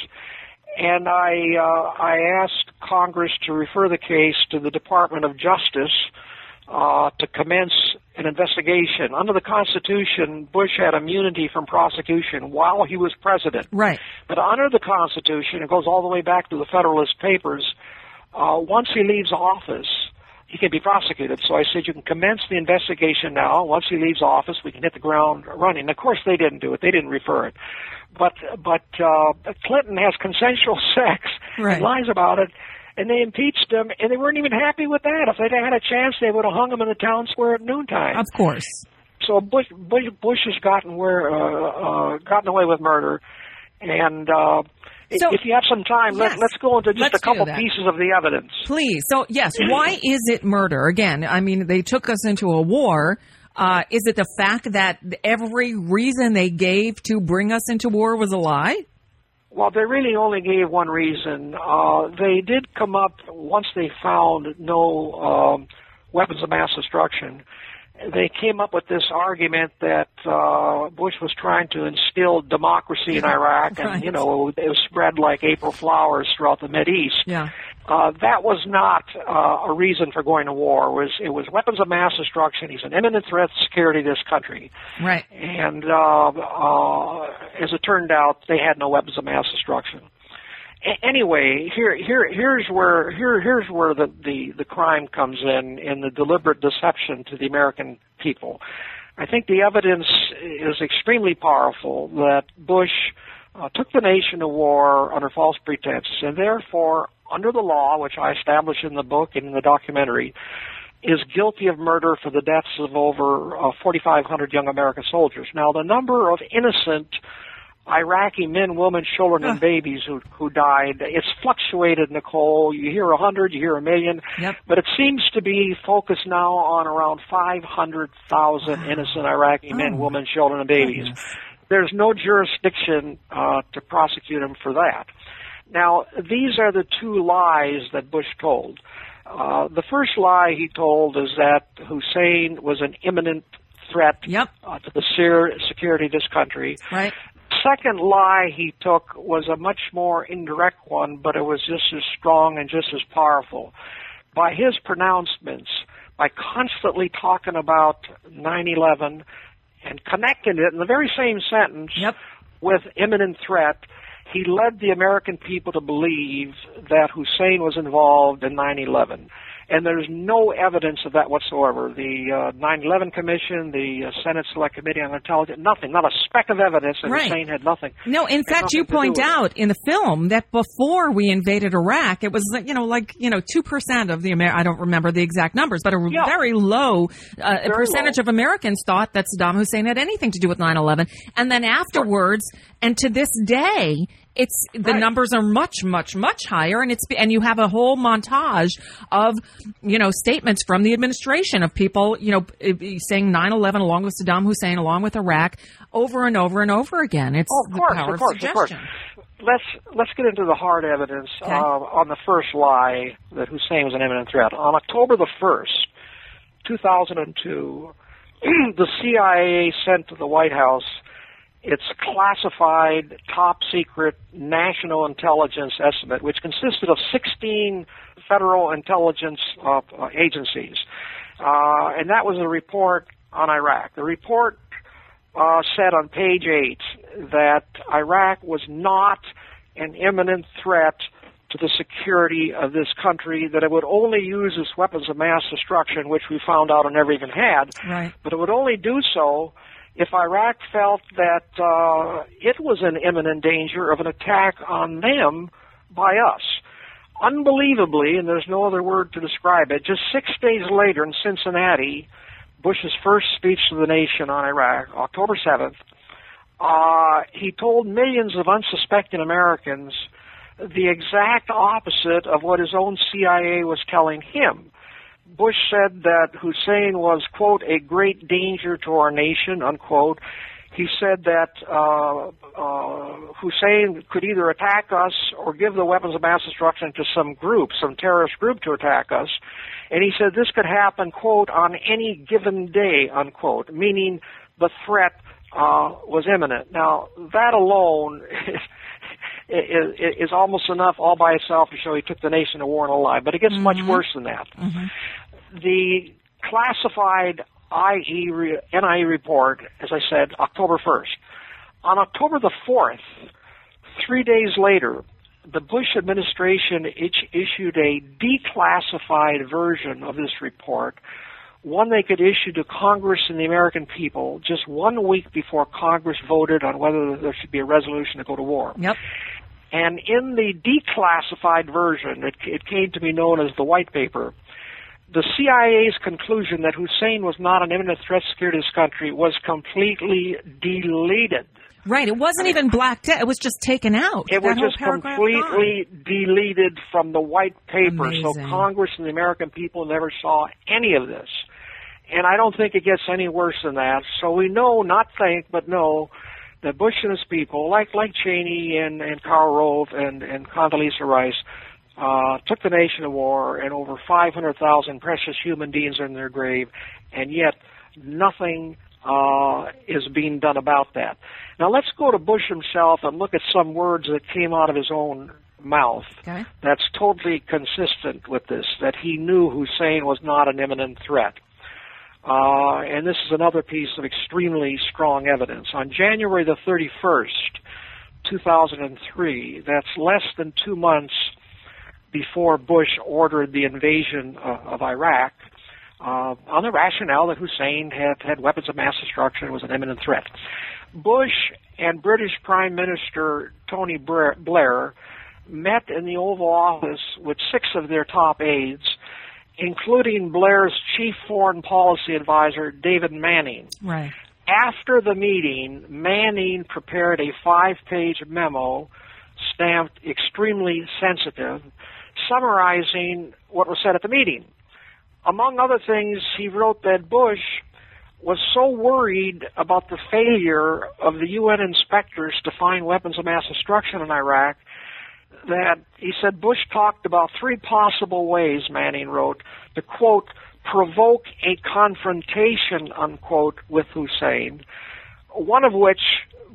and I uh, I asked Congress to refer the case to the Department of Justice uh, to commence an investigation. Under the Constitution, Bush had immunity from prosecution while he was president. Right. But under the Constitution, it goes all the way back to the Federalist Papers. Uh, once he leaves office, he can be prosecuted. So I said, you can commence the investigation now. Once he leaves office, we can hit the ground running. Of course, they didn't do it. They didn't refer it. But but uh, Clinton has consensual sex Right. and lies about it, and they impeached him, and they weren't even happy with that. If they'd had a chance, they would have hung him in the town square at noontime. Of course. So Bush Bush, Bush has gotten where uh, uh, gotten away with murder, and uh, So- if you have some time, Yes. let, let's go into just Let's a couple do that. pieces of the evidence. Please. So, yes, why is it murder? Again, I mean, they took us into a war. Uh, is it the fact that every reason they gave to bring us into war was a lie? Well, they really only gave one reason. Uh, they did come up, once they found no um, weapons of mass destruction, they came up with this argument that uh, Bush was trying to instill democracy in Iraq, and, Right. you know, it was spread like April flowers throughout the Mideast. Yeah. Uh, that was not uh, a reason for going to war. It was, it was weapons of mass destruction. He's an imminent threat to security of this country. Right. And uh, uh, as it turned out, they had no weapons of mass destruction. A- anyway, here, here, here's where here, here's where the, the, the crime comes in, in the deliberate deception to the American people. I think the evidence is extremely powerful that Bush uh, took the nation to war under false pretenses, and therefore, under the law, which I establish in the book and in the documentary, is guilty of murder for the deaths of over uh, forty-five hundred young American soldiers. Now, the number of innocent Iraqi men, women, children, and babies who who died, it's fluctuated, Nicole. You hear a hundred, you hear a million, Yep. but it seems to be focused now on around five hundred thousand innocent Iraqi men, Oh, women, children, and babies. goodness. There's no jurisdiction uh, to prosecute him for that. Now, these are the two lies that Bush told. Uh, the first lie he told is that Hussein was an imminent threat Yep. uh, to the ser- security of this country. Right. second lie he took was a much more indirect one, but it was just as strong and just as powerful. By his pronouncements, by constantly talking about nine eleven and connecting it in the very same sentence yep. with imminent threat, he led the American people to believe that Hussein was involved in nine eleven. And there's no evidence of that whatsoever. The uh, nine eleven Commission, the uh, Senate Select Committee on Intelligence, nothing, not a speck of evidence that right. Hussein had nothing. No, in fact, you point out in the film that before we invaded Iraq, it was, you know, like, you know, two percent of the, Amer- I don't remember the exact numbers, but a yeah. very low uh, very percentage low. of Americans thought that Saddam Hussein had anything to do with nine eleven. And then afterwards, and to this day, it's the right. numbers are much, much, much higher, and it's and you have a whole montage of, you know, statements from the administration of people, you know, saying nine eleven along with Saddam Hussein, along with Iraq, over and over and over again. It's oh, of course, the power of, course, of suggestion. Of course. Let's let's get into the hard evidence okay. uh, on the first lie that Hussein was an imminent threat. On October the first, two thousand two, the C I A sent to the White House its classified, top-secret national intelligence estimate, which consisted of sixteen federal intelligence uh, agencies. Uh, and that was a report on Iraq. The report uh, said on page eight that Iraq was not an imminent threat to the security of this country, that it would only use its weapons of mass destruction, which we found out it never even had, right. but it would only do so if Iraq felt that uh, it was in imminent danger of an attack on them by us. Unbelievably, and there's no other word to describe it, just six days later in Cincinnati, Bush's first speech to the nation on Iraq, October seventh, uh, he told millions of unsuspecting Americans the exact opposite of what his own C I A was telling him. Bush said that Hussein was, quote, a great danger to our nation, unquote. He said that uh, uh, Hussein could either attack us or give the weapons of mass destruction to some group, some terrorist group to attack us. And he said this could happen, quote, on any given day, unquote, meaning the threat uh, was imminent. Now, that alone is, is almost enough all by itself to show he took the nation to war in a lie. But it gets mm-hmm. much worse than that. Mm-hmm. The classified I E N I E report, as I said, October first. On October the fourth, three days later, the Bush administration issued a declassified version of this report, one they could issue to Congress and the American people just one week before Congress voted on whether there should be a resolution to go to war. Yep. And in the declassified version, it, it came to be known as the White Paper, the C I A's conclusion that Hussein was not an imminent threat to security of this country was completely deleted. Right. It wasn't even blacked out. It was just taken out. It was just completely deleted from the White Paper. Amazing. So Congress and the American people never saw any of this. And I don't think it gets any worse than that. So we know, not think, but know, that Bush and his people, like like Cheney and, and Karl Rove and, and Condoleezza Rice, Uh, took the nation to war, and over five hundred thousand precious human beings are in their grave, and yet nothing uh, is being done about that. Now let's go to Bush himself and look at some words that came out of his own mouth okay. that's totally consistent with this, that he knew Hussein was not an imminent threat. Uh, and this is another piece of extremely strong evidence. On January the thirty-first, two thousand three, that's less than two months before Bush ordered the invasion uh, of Iraq, uh, on the rationale that Hussein had, had weapons of mass destruction and was an imminent threat. Bush and British Prime Minister Tony Blair met in the Oval Office with six of their top aides, including Blair's chief foreign policy advisor, David Manning. Right. After the meeting, Manning prepared a five-page memo stamped extremely sensitive, summarizing what was said at the meeting. Among other things, he wrote that Bush was so worried about the failure of the U N inspectors to find weapons of mass destruction in Iraq that he said Bush talked about three possible ways, Manning wrote, to, quote, provoke a confrontation, unquote, with Hussein, one of which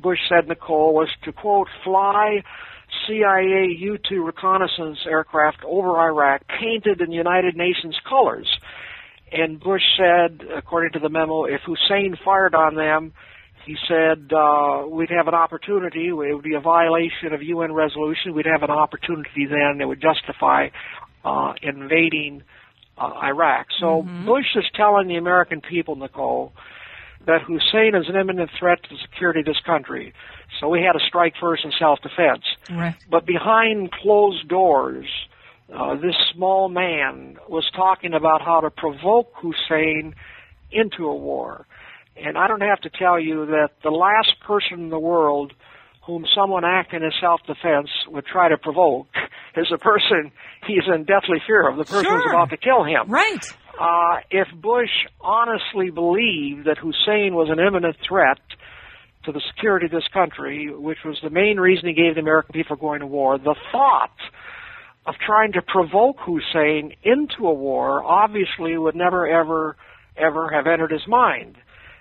Bush said, Nicole, was to, quote, fly C I A U two reconnaissance aircraft over Iraq painted in United Nations colors. And Bush said, according to the memo, if Hussein fired on them, he said, uh, we'd have an opportunity, it would be a violation of U N resolution, we'd have an opportunity then that would justify uh, invading uh, Iraq. So mm-hmm. Bush is telling the American people, Nicole, that Hussein is an imminent threat to the security of this country. So we had to strike first in self-defense. Right. But behind closed doors, uh, this small man was talking about how to provoke Hussein into a war. And I don't have to tell you that the last person in the world whom someone acting in self-defense would try to provoke is a person he's in deathly fear of, the person sure. who's about to kill him. Right. Uh, if Bush honestly believed that Hussein was an imminent threat to the security of this country, which was the main reason he gave the American people for going to war, the thought of trying to provoke Hussein into a war obviously would never, ever, ever have entered his mind.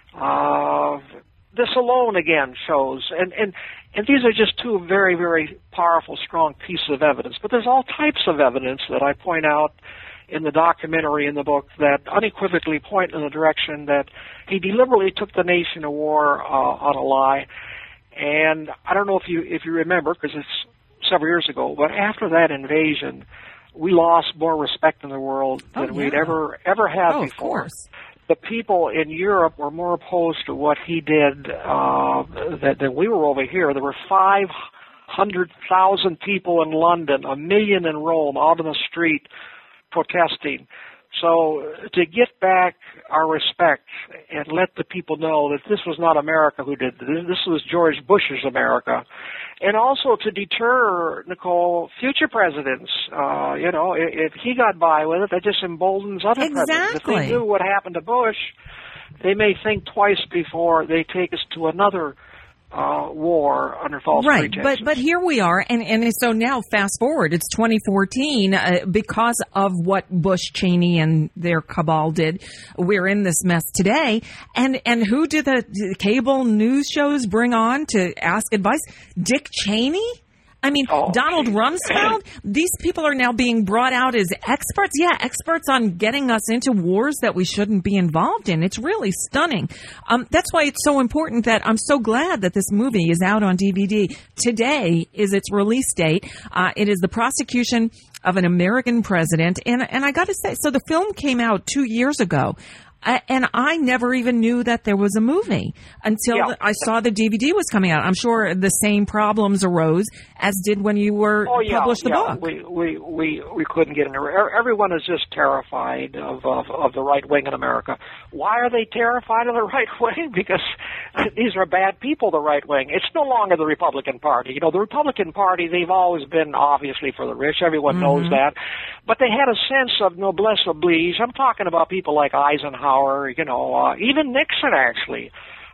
Uh, this alone again shows, and, and, and these are just two very, very powerful, strong pieces of evidence, but there's all types of evidence that I point out in the documentary, in the book, that unequivocally point in the direction that he deliberately took the nation to war uh, on a lie. And I don't know if you if you remember, because it's several years ago, but after that invasion, we lost more respect in the world than oh, yeah. we'd ever ever had oh, before. Of course. The people in Europe were more opposed to what he did uh, than, than we were over here. There were five hundred thousand people in London, a million in Rome, out on the street protesting. So to get back our respect and let the people know that this was not America who did this, this was George Bush's America, and also to deter, Nicole, future presidents. Uh, you know, if, if he got by with it, that just emboldens other exactly. presidents. If they knew what happened to Bush, they may think twice before they take us to another Uh, war under false right, pretenses. but but here we are, and and so now fast forward, it's twenty fourteen. Uh, because of what Bush, Cheney, and their cabal did, we're in this mess today. And and who did the, the cable news shows bring on to ask advice? Dick Cheney. I mean, oh, Donald geez. Rumsfeld, these people are now being brought out as experts. Yeah, experts on getting us into wars that we shouldn't be involved in. It's really stunning. Um, that's why it's so important that I'm so glad that this movie is out on D V D. Today is its release date. Uh, it is the prosecution of an American president. And, and I got to say, so the film came out two years ago. Uh, and I never even knew that there was a movie until yeah. the, I saw the D V D was coming out. I'm sure the same problems arose as did when you were oh, yeah, published the yeah. book. We, we, we, we couldn't get in. Everyone is just terrified of, of, of the right wing in America. Why are they terrified of the right wing? Because these are bad people, the right wing. It's no longer the Republican Party. You know, the Republican Party, they've always been obviously for the rich. Everyone mm-hmm. knows that. But they had a sense of noblesse oblige. I'm talking about people like Eisenhower, you know, uh, even Nixon, actually,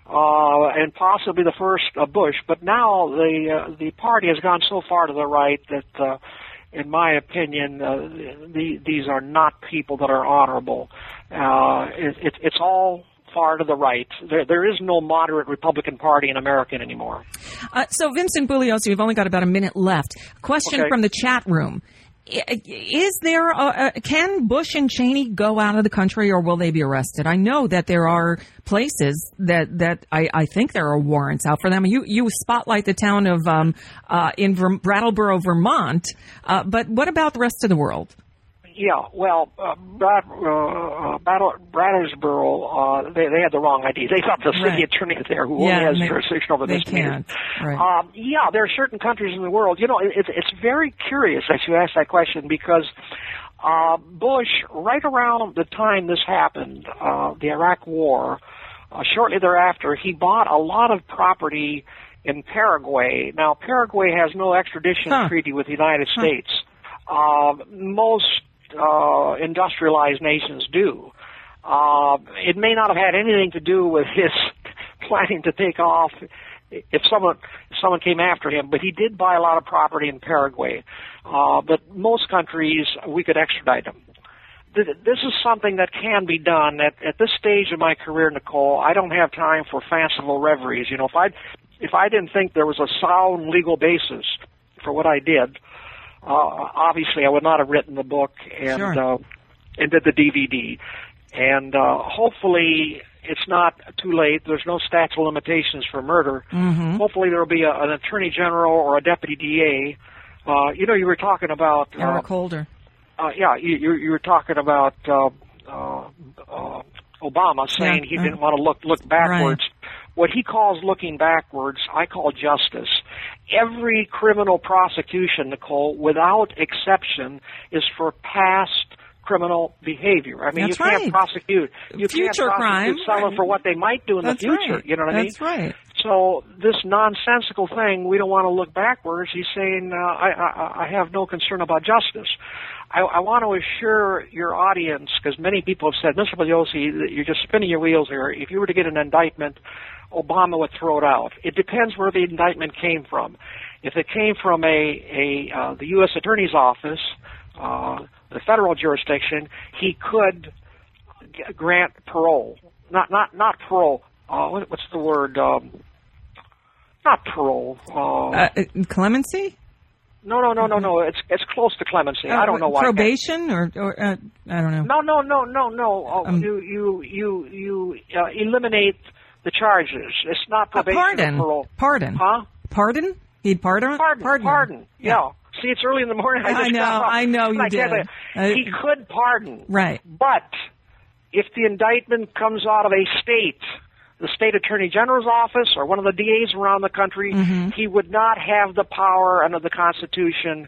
uh, and possibly the first uh, Bush. But now the uh, the party has gone so far to the right that, uh, in my opinion, uh, the, these are not people that are honorable. Uh, it, it, it's all far to the right. There, there is no moderate Republican Party in America anymore. Uh, so, Vincent Bugliosi, you've only got about a minute left. Question okay. from the chat room. Is there a, a, can Bush and Cheney go out of the country, or will they be arrested? I know that there are places that, that I, I think there are warrants out for them. You you spotlight the town of um, uh, in Ver- Brattleboro, Vermont, uh, but what about the rest of the world? Yeah, well, uh, Brad, uh, Battle, Brattleboro, uh, they, they had the wrong idea. They thought the city right. attorney there, who yeah, only has they, jurisdiction over they this can't. Right. Um, yeah, there are certain countries in the world. You know, it, it's it's very curious that you ask that question because uh, Bush, right around the time this happened, uh, the Iraq War, uh, shortly thereafter, he bought a lot of property in Paraguay. Now, Paraguay has no extradition huh. treaty with the United huh. States. Uh, most Uh, industrialized nations do. Uh, it may not have had anything to do with his planning to take off if someone if someone came after him, but he did buy a lot of property in Paraguay. Uh, but most countries, we could extradite him. This is something that can be done. At, at this stage of my career, Nicole, I don't have time for fanciful reveries. You know, if I'd if I didn't think there was a sound legal basis for what I did, uh, obviously I would not have written the book and Sure. uh, and did the D V D. And uh, hopefully it's not too late. There's no statute of limitations for murder. Mm-hmm. Hopefully there will be a, an attorney general or a deputy D A. Uh, you know, you were talking about uh, Eric Holder. Uh, yeah, you, you, you were talking about uh, uh, uh, Obama saying Yeah, he uh, didn't want to look look backwards. Right. What he calls looking backwards, I call justice. Every criminal prosecution, Nicole, without exception, is for past criminal behavior. I mean, That's you can't right. prosecute. You Future can't prosecute crime. someone for what they might do in That's the future. right. You know what I mean? That's right. So this nonsensical thing, we don't want to look backwards. He's saying, uh, I, I, I have no concern about justice. I, I want to assure your audience, because many people have said, Mister Bugliosi, you're just spinning your wheels here. If you were to get an indictment, Obama would throw it out. It depends where the indictment came from. If it came from a, a uh, the U S Attorney's Office, uh, the federal jurisdiction, he could g- grant parole. Not not not parole. Uh, what, what's the word? Um, not parole. Uh, Uh, clemency? no, no, no, no, no. It's it's close to clemency. I don't know why. Probation or, or uh, I don't know. No, no, no, no, no. Uh, Um, you you you you uh, eliminate the charges. It's not A probation pardon. or parole. Pardon. Huh? Pardon? He'd pardon? Pardon. Pardon. Pardon. Yeah. Yeah. See, it's early in the morning. I, I just know, got up. I know you I can't did. believe- he could pardon. Right. But if the indictment comes out of a state, the state attorney general's office or one of the D As around the country, Mm-hmm. he would not have the power under the Constitution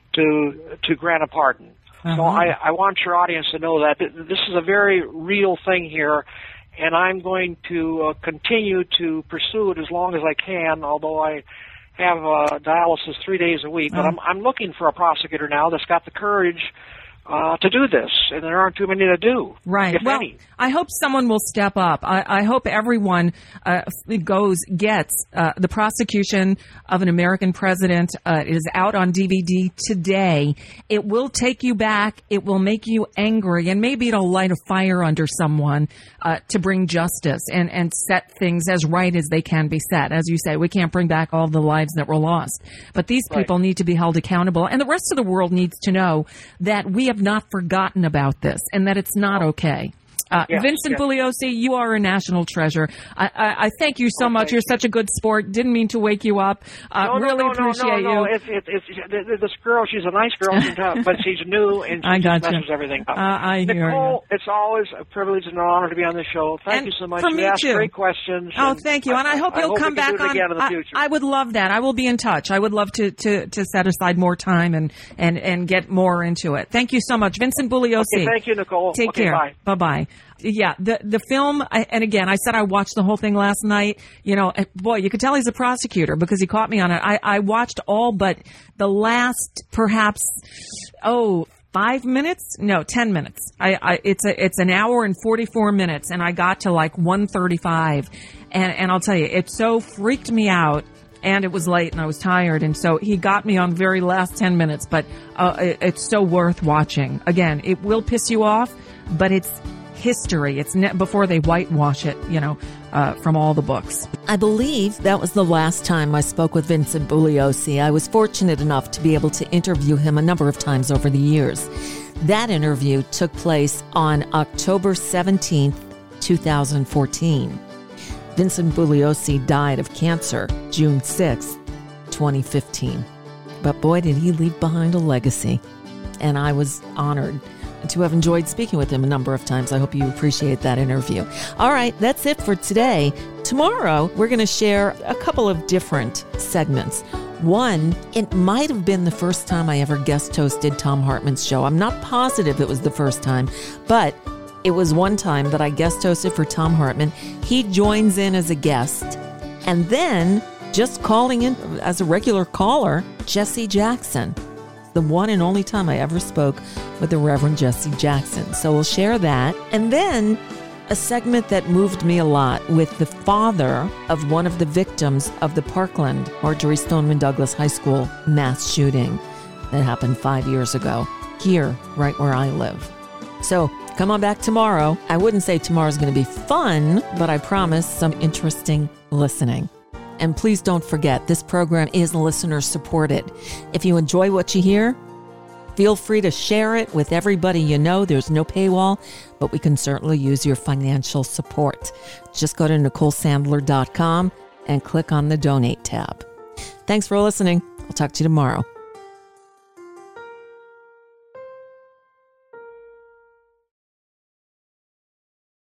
to to grant a pardon. So Uh-huh. I, I want your audience to know that th- this is a very real thing here, and I'm going to uh, continue to pursue it as long as I can, although I have uh, dialysis three days a week. But Oh. I'm, I'm looking for a prosecutor now that's got the courage uh, to do this, and there aren't too many to do, Right. if Well, any. I hope someone will step up. I, I hope everyone uh, goes, gets uh, the prosecution of an American president. Uh, it is out on D V D today. It will take you back. It will make you angry, and maybe it'll light a fire under someone uh, to bring justice and, and set things as right as they can be set. As you say, we can't bring back all the lives that were lost, but these Right. people need to be held accountable, and the rest of the world needs to know that we have not forgotten about this and that it's not okay. Uh, Yes, Vincent yes. Bugliosi, you are a national treasure. I, I, I thank you so much. You're such a good sport. Didn't mean to wake you up. Uh, no, no, really no, appreciate no, no, no. you. It's, it's, it's, th- this girl, she's a nice girl, she's tough, but she's new, and she I just gotcha. messes everything up. Uh, I hear Nicole, it's always a privilege and an honor to be on the show. Thank And you so much. for you me, asked too. great questions. Oh, thank you. And I hope I you'll hope come we can back do it on. again in the I, future. I would love that. I will be in touch. I would love to, to, to set aside more time and, and, and get more into it. Thank you so much. Vincent Bugliosi. Okay, thank you, Nicole. Take Okay, care. bye. Bye-bye. Yeah, the the film, I, and again, I said I watched the whole thing last night. You know, and boy, you could tell he's a prosecutor because he caught me on it. I, I watched all but the last, perhaps, oh, five minutes? No, ten minutes. I, I it's a it's an hour and forty-four minutes, and I got to like one thirty-five, and and I'll tell you, it so freaked me out. And it was late and I was tired. And so he got me on the very last ten minutes, but uh, it, it's so worth watching. Again, it will piss you off, but it's history. It's ne- before they whitewash it, you know, uh, from all the books. I believe that was the last time I spoke with Vincent Bugliosi. I was fortunate enough to be able to interview him a number of times over the years. That interview took place on October seventeenth, twenty fourteen. Vincent Bugliosi died of cancer June sixth, twenty fifteen. But boy, did he leave behind a legacy. And I was honored to have enjoyed speaking with him a number of times. I hope you appreciate that interview. All right, that's it for today. Tomorrow, we're going to share a couple of different segments. One, it might have been the first time I ever guest hosted Thom Hartmann's show. I'm not positive it was the first time, but it was one time that I guest hosted for Thom Hartmann. He joins in as a guest, and then just calling in as a regular caller, Jesse Jackson. The one and only time I ever spoke with the Reverend Jesse Jackson. So we'll share that. And then a segment that moved me a lot with the father of one of the victims of the Parkland Marjory Stoneman Douglas High School mass shooting that happened five years ago here, right where I live. So come on back tomorrow. I wouldn't say tomorrow's going to be fun, but I promise some interesting listening. And please don't forget, this program is listener supported. If you enjoy what you hear, feel free to share it with everybody you know. There's no paywall, but we can certainly use your financial support. Just go to Nicole Sandler dot com and click on the donate tab. Thanks for listening. I'll talk to you tomorrow.